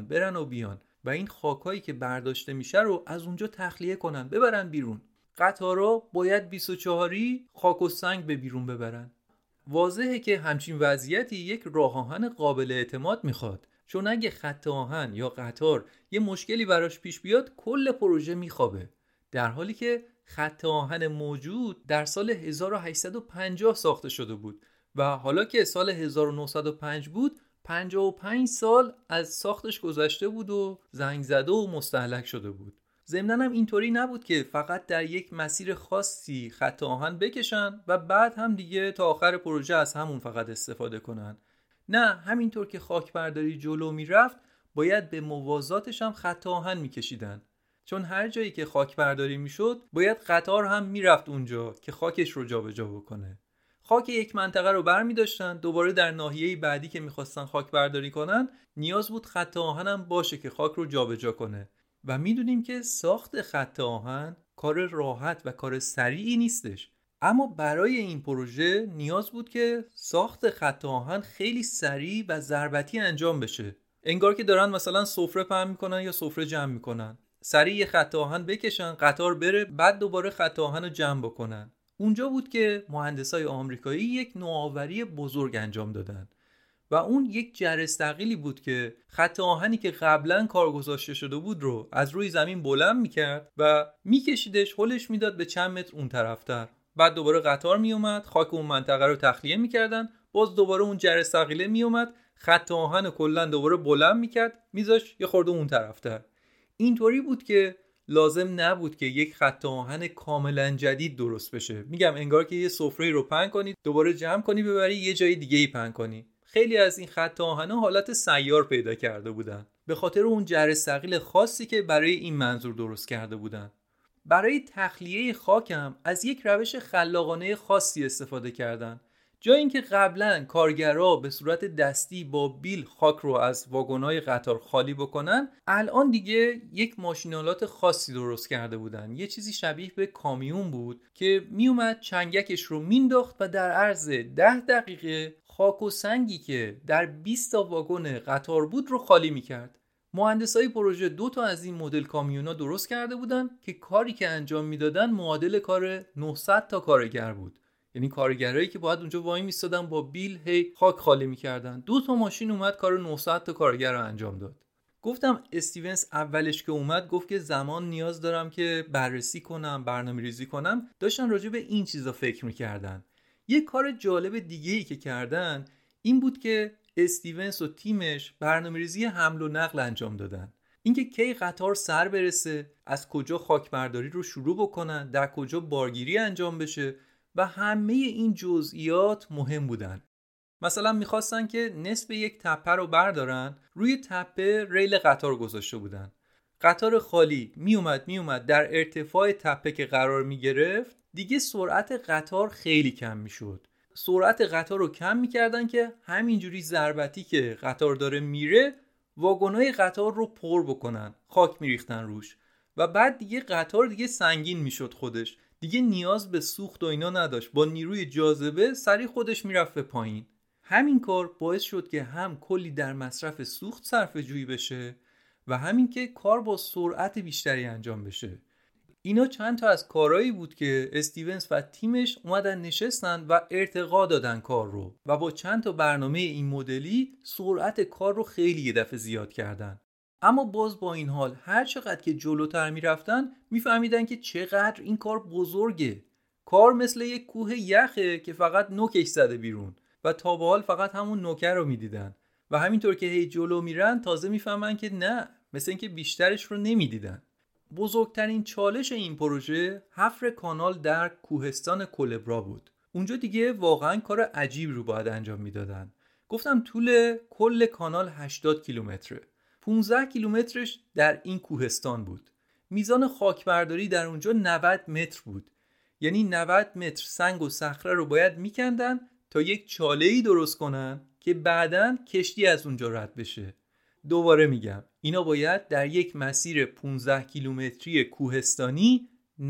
و بیان و این خاکایی که برداشته میشه رو از اونجا تخلیه کنن، ببرن بیرون. قطارها باید 24 خاک و سنگ به بیرون ببرن. واضحه که همچین وضعیتی یک راه آهن قابل اعتماد میخواد، چون اگه خط آهن یا قطار یه مشکلی براش پیش بیاد کل پروژه میخوابه. در حالی که خط آهن موجود در سال 1850 ساخته شده بود و حالا که سال 1905 بود 55 سال از ساختش گذشته بود و زنگ زده و مستهلک شده بود. ضمناً هم اینطوری نبود که فقط در یک مسیر خاصی خط آهن بکشن و بعد هم دیگه تا آخر پروژه از همون فقط استفاده کنن. نه، همینطور که خاک برداری جلو میرفت باید به موازاتش هم خط آهن میکشیدن، چون هر جایی که خاک برداری میشد باید قطار هم میرفت اونجا که خاکش رو جابجا بکنه. خاک یک منطقه رو برمی داشتن، دوباره در ناحیه بعدی که میخواستن خاک برداری کنن نیاز بود خط آهن هم باشه که خاک رو جابجا کنه. و میدونیم که ساخت خط آهن کار راحت و کار سریعی نیستش، اما برای این پروژه نیاز بود که ساخت خط آهن خیلی سریع و ضربتی انجام بشه. انگار که دارن مثلا سفره پهن میکنن یا سفره جمع میکنن، سریع یه خط آهن بکشن، قطار بره، بعد دوباره خط آهن رو جمع بکنن. اونجا بود که مهندسای آمریکایی یک نوآوری بزرگ انجام دادن و اون یک جرثقیلی بود که خط آهنی که قبلا کار گذاشته شده بود رو از روی زمین بلند میکرد و میکشیدش، هلش میداد به چند متر اون طرفتر. بعد دوباره قطار میومد، خاک اون منطقه رو تخلیه میکردن، باز دوباره اون جرثقیله میومد، خط آهن کلا دوباره بلند میکرد، میذاش یه خورده اون طرفتر. اینطوری بود که لازم نبود که یک خط آهن کاملا جدید درست بشه. میگم انگار که یه سفره رو پهن کنی، دوباره جمع کنی، ببری یه جای دیگه ای پهن کنی. خیلی از این خط آهن‌ها حالت سیار پیدا کرده بودن به خاطر اون جرثقیل خاصی که برای این منظور درست کرده بودن. برای تخلیه خاک هم از یک روش خلاقانه خاصی استفاده کردن. جای اینکه قبلا کارگرها به صورت دستی با بیل خاک رو از واگن‌های قطار خالی بکنن، الان دیگه یک ماشینالات خاصی درست کرده بودن. یه چیزی شبیه به کامیون بود که میومد چنگکش رو مینداخت و در عرض 10 دقیقه خاک و سنگی که در 20 تا واگن قطار بود رو خالی میکرد. مهندسای پروژه 2 تا از این مدل کامیونا درست کرده بودن که کاری که انجام میدادن معادل کار 900 تا کارگر بود. یعنی کارگرایی که باید اونجا وای میستادن با بیل هی خاک خالی میکردن. 2 تا ماشین اومد کار 900 تا کارگر رو انجام داد. گفتم استیونز اولش که اومد گفت که زمان نیاز دارم که بررسی کنم، برنامه‌ریزی کنم. داشتن راجع به این چیزا فکر میکردن. یه کار جالب دیگه‌ای که کردن این بود که استیونز و تیمش برنامه‌ریزی حمل و نقل انجام دادن. اینکه کی قطار سر برسه، از کجا خاک برداری رو شروع بکنن، در کجا بارگیری انجام بشه و همه این جزئیات مهم بودن. مثلا میخواستن که نصف یک تپه رو بردارن، روی تپه ریل قطار گذاشته بودن. قطار خالی میومد در ارتفاع تپه که قرار میگرفت، دیگه سرعت قطار خیلی کم میشد. سرعت قطار رو کم میکردن که همینجوری ضربتی که قطار داره میره واگن‌های قطار رو پر بکنن، خاک میریختن روش و بعد دیگه قطار دیگه سنگین میشد، خودش دیگه نیاز به سوخت و اینا نداشت، با نیروی جاذبه سریع خودش میرفت به پایین. همین کار باعث شد که هم کلی در مصرف سوخت صرفه‌جویی بشه و همین که کار با سرعت بیشتری انجام بشه. اینا چند تا از کارهایی بود که استیونز و تیمش اومدن نشستن و ارتقا دادن کار رو و با چند تا برنامه این مدلی سرعت کار رو خیلی یه دفعه زیاد کردن. اما باز با این حال هر چقدر که جلوتر میرفتن میفهمیدن که چقدر این کار بزرگه. کار مثل یک کوه یخه که فقط نوکش زده بیرون و تا به حال فقط همون نوکر رو میدیدن و همینطور که هی جلو میرن تازه میفهمن که نه، مثل اینکه بیشترش رو نمیدیدن. بزرگترین چالش این پروژه حفر کانال در کوهستان کولبرا بود. اونجا دیگه واقعا کار عجیب رو باید انجام میدادن. گفتم طول کل کانال 80 کیلومتره. 15 کیلومترش در این کوهستان بود. میزان خاکبرداری در اونجا 90 متر بود. یعنی 90 متر سنگ و صخره رو باید میکندن تا یک چاله‌ای درست کنن که بعداً کشتی از اونجا رد بشه. دوباره میگم اینا باید در یک مسیر 15 کیلومتری کوهستانی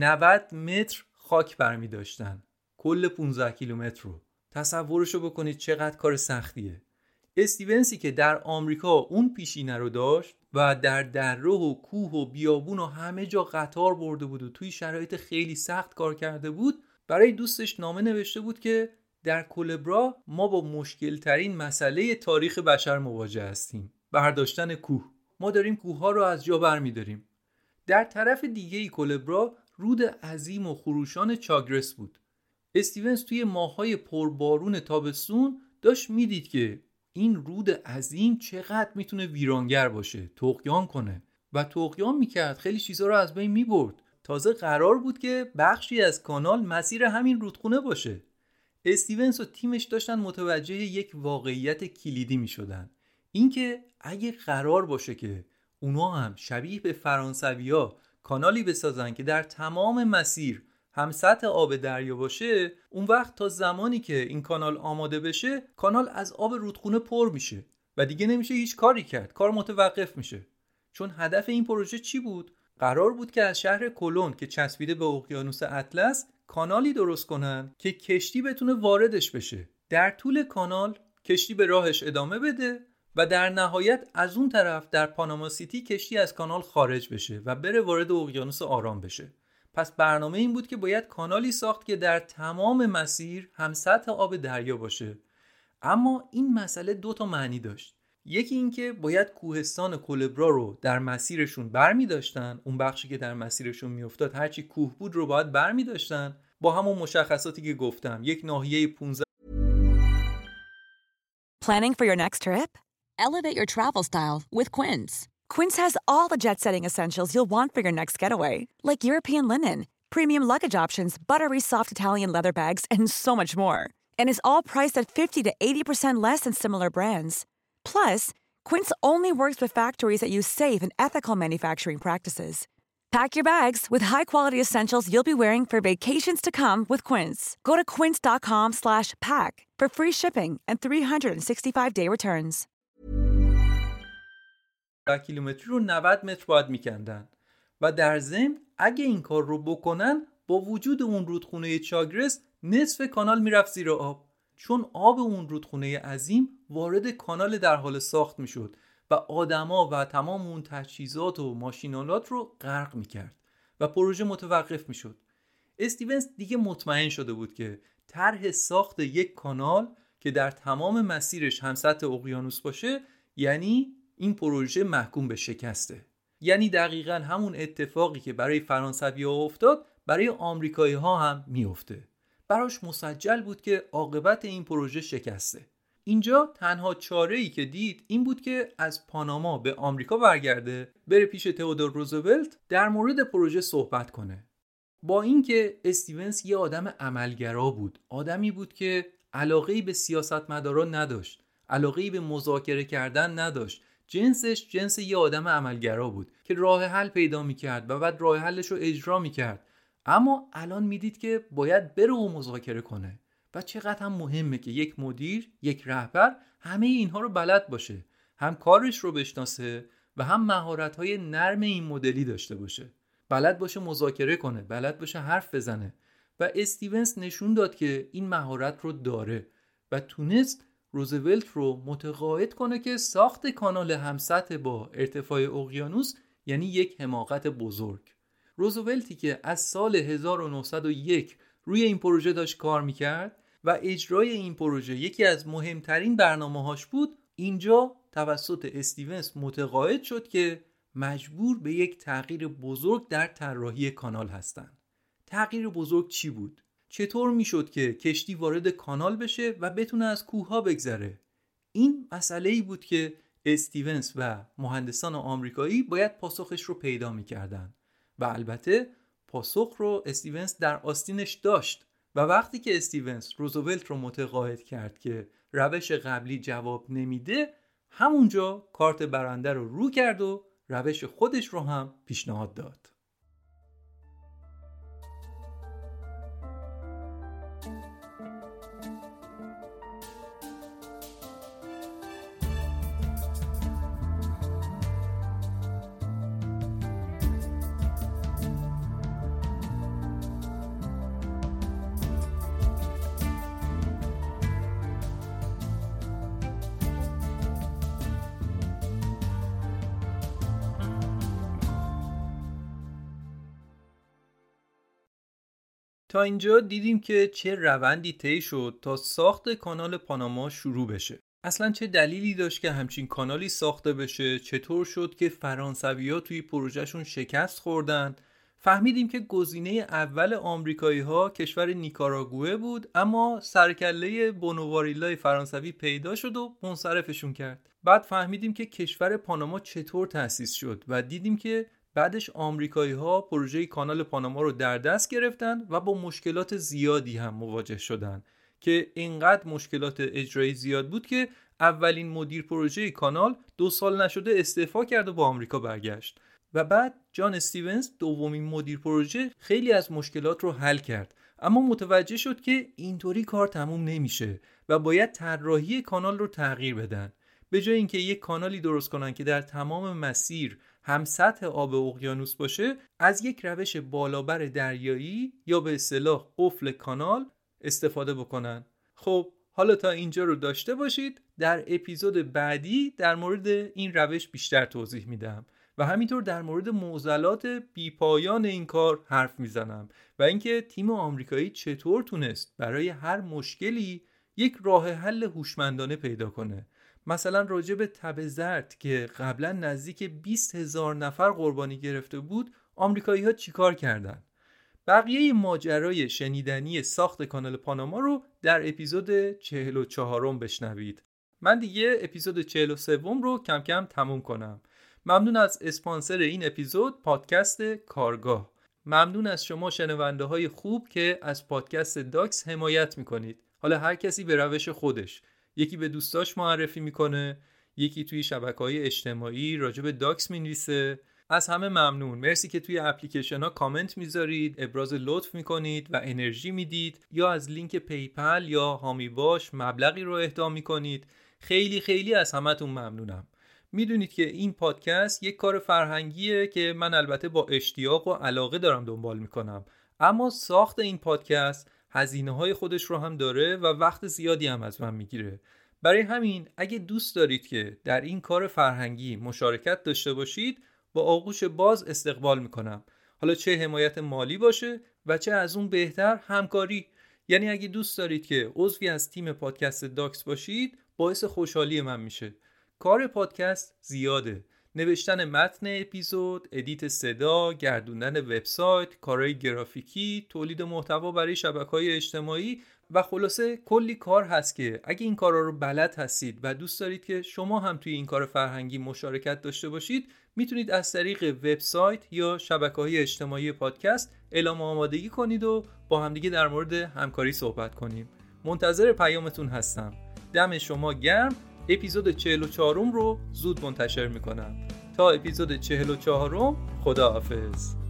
90 متر خاک برمی داشتن. کل 15 کیلومتر رو تصورشو بکنید چقدر کار سختیه. استیونسی که در آمریکا اون پیشینه رو داشت و در دره و کوه و بیابون و همه جا قطار برده بود و توی شرایط خیلی سخت کار کرده بود، برای دوستش نامه نوشته بود که در کولبرا ما با مشکل ترین مسئله تاریخ بشر مواجه هستیم، برداشتن کوه. ما داریم کوه ها رو از جا برمی داریم. در طرف دیگه ای کولبرا رود عظیم و خروشان چاگرس بود. استیونز توی ماه‌های پربارون تابستون داشت میدید که این رود عظیم چقدر میتونه ویرانگر باشه، طغیان کنه و طغیان میکرد، خیلی چیزا رو از بین میبرد. تازه قرار بود که بخشی از کانال مسیر همین رودخونه باشه. استیونز و تیمش داشتن متوجه یک واقعیت کلیدی میشدن، اینکه اگه قرار باشه که اونا هم شبیه به فرانسویا کانالی بسازن که در تمام مسیر هم سطح آب دریا باشه، اون وقت تا زمانی که این کانال آماده بشه، کانال از آب رودخونه پر میشه و دیگه نمیشه هیچ کاری کرد، کار متوقف میشه. چون هدف این پروژه چی بود؟ قرار بود که از شهر کلون که چسبیده به اقیانوس اطلس کانالی درست کنن که کشتی بتونه واردش بشه. در طول کانال کشتی به راهش ادامه بده و در نهایت از اون طرف در پاناما سیتی کشتی از کانال خارج بشه و بره وارد اقیانوس آرام بشه. پس برنامه این بود که باید کانالی ساخت که در تمام مسیر هم سطح آب دریا باشه. اما این مسئله 2 معنی داشت. یکی این که باید کوهستان کولبرا رو در مسیرشون برمی داشتن، اون بخشی که در مسیرشون میافتاد هرچی کوه بود رو باید برمی داشتن، با همون مشخصاتی که گفتم، یک ناحیه 15. Planning for your next trip? Elevate your travel style with Quince. Quince has all the jet-setting essentials you'll want for your next getaway, like European linen, premium luggage options, buttery soft Italian leather bags, and so much more. And is all priced at 50 to 80% less than similar brands. Plus, Quince only works with factories that use safe and ethical manufacturing practices. Pack your bags with high-quality essentials you'll be wearing for vacations to come with Quince. Go to quince.com/pack for free shipping and 365-day returns. 10 کیلومتری رو 90 متر باید میکندن و در ضمن اگه این کار رو بکنن، با وجود اون رودخونه چاگرس نصف کانال میرفت زیر آب، چون آب اون رودخونه عظیم وارد کانال در حال ساخت میشد و آدما و تمام اون تجهیزات و ماشینالات رو غرق میکرد و پروژه متوقف میشد. استیونز دیگه مطمئن شده بود که طرح ساخت یک کانال که در تمام مسیرش هم سطح اقیانوس باشه، یعنی این پروژه محکوم به شکسته. یعنی دقیقاً همون اتفاقی که برای فرانسوی‌ها افتاد برای آمریکایی‌ها هم میفته. براش مسجل بود که عاقبت این پروژه شکسته. اینجا تنها چاره‌ای که دید این بود که از پاناما به آمریکا برگرده، بره پیش تئودور روزولت در مورد پروژه صحبت کنه. با اینکه استیونز یه آدم عملگرا بود، آدمی بود که علاقه‌ای به سیاستمداران نداشت، علاقه‌ای به مذاکره کردن نداشت، جنسش جنس یه آدم عملگرا بود که راه حل پیدا می‌کرد و بعد راه حلش رو اجرا می‌کرد. اما الان میدید که باید بره و مذاکره کنه و چقدر هم مهمه که یک مدیر، یک رهبر همه اینها رو بلد باشه، هم کارش رو بشناسه و هم مهارت‌های نرم این مدلی داشته باشه، بلد باشه مذاکره کنه، بلد باشه حرف بزنه. و استیونز نشون داد که این مهارت رو داره و تونست روزولت رو متقاعد کنه که ساخت کانال همسطح با ارتفاع اقیانوس یعنی یک حماقت بزرگ. روزولتی که از سال 1901 روی این پروژه داشت کار میکرد و اجرای این پروژه یکی از مهمترین برنامه‌هاش بود، اینجا توسط استیونز متقاعد شد که مجبور به یک تغییر بزرگ در طراحی کانال هستند. تغییر بزرگ چی بود؟ چطور میشد که کشتی وارد کانال بشه و بتونه از کوه‌ها بگذره؟ این مسئله‌ای بود که استیونز و مهندسان آمریکایی باید پاسخش رو پیدا می‌کردن و البته پاسخ رو استیونز در آستینش داشت و وقتی که استیونز روزولت رو متقاعد کرد که روش قبلی جواب نمیده، همونجا کارت برنده رو کرد و روش خودش رو هم پیشنهاد داد. تا اینجا دیدیم که چه روندی طی شد تا ساخت کانال پاناما شروع بشه. اصلا چه دلیلی داشت که همچین کانالی ساخته بشه؟ چطور شد که فرانسوی‌ها توی پروژهشون شکست خوردن؟ فهمیدیم که گزینه اول آمریکایی‌ها کشور نیکاراگوئه بود، اما سرکله بونوواریلای فرانسوی پیدا شد و منصرفشون کرد. بعد فهمیدیم که کشور پاناما چطور تأسیس شد و دیدیم که بعدش آمریکایی‌ها پروژه کانال پاناما رو در دست گرفتن و با مشکلات زیادی هم مواجه شدن که اینقدر مشکلات اجرایی زیاد بود که اولین مدیر پروژه کانال 2 سال نشده استعفا کرد و با آمریکا برگشت. و بعد جان استیونز دومین مدیر پروژه خیلی از مشکلات رو حل کرد، اما متوجه شد که اینطوری کار تموم نمیشه و باید طراحی کانال رو تغییر بدن. به جای اینکه یک کانالی درست کنن که در تمام مسیر هم سطح آب اقیانوس باشه، از یک روش بالابر دریایی یا به اصطلاح قفل کانال استفاده بکنن. خب حالا تا اینجا رو داشته باشید، در اپیزود بعدی در مورد این روش بیشتر توضیح میدم و همینطور در مورد معضلات بیپایان این کار حرف میزنم و اینکه تیم آمریکایی چطور تونست برای هر مشکلی یک راه حل هوشمندانه پیدا کنه. مثلا راجع به تب زرد که قبلا نزدیک 20,000 نفر قربانی گرفته بود، آمریکایی‌ها چیکار کردن؟ بقیه ماجرای شنیدنی ساخت کانال پاناما رو در اپیزود 44 بشنوید. من دیگه اپیزود 43 رو کم کم تموم کنم. ممنون از اسپانسر این اپیزود، پادکست کارگاه. ممنون از شما شنونده های خوب که از پادکست داکس حمایت میکنید. حالا هر کسی به روش خودش، یکی به دوستاش معرفی میکنه، یکی توی شبکه‌های اجتماعی راجع به داکس مینویسه. از همه ممنون. مرسی که توی اپلیکیشن ها کامنت میذارید، ابراز لطف میکنید و انرژی میدید، یا از لینک پیپل یا هامی باش مبلغی رو اهدا میکنید. خیلی خیلی از همتون ممنونم. میدونید که این پادکست یک کار فرهنگیه که من البته با اشتیاق و علاقه دارم دنبال میکنم، اما ساخت این پادکست هزینه‌های خودش رو هم داره و وقت زیادی هم از من میگیره. برای همین اگه دوست دارید که در این کار فرهنگی مشارکت داشته باشید، با آغوش باز استقبال میکنم. حالا چه حمایت مالی باشه و چه از اون بهتر همکاری. یعنی اگه دوست دارید که عضوی از تیم پادکست داکس باشید، باعث خوشحالی من میشه. کار پادکست زیاده: نوشتن متن اپیزود، ادیت صدا، گردوندن وبسایت، کارهای گرافیکی، تولید محتوا برای شبکه‌های اجتماعی و خلاصه کلی کار هست که اگه این کارا رو بلد هستید و دوست دارید که شما هم توی این کار فرهنگی مشارکت داشته باشید، میتونید از طریق وبسایت یا شبکه‌های اجتماعی پادکست اعلام آمادگی کنید و با همدیگه در مورد همکاری صحبت کنیم. منتظر پیامتون هستم. دم شما گرم. اپیزود 44 رو زود منتشر میکنم. تا اپیزود 44 خداحافظ.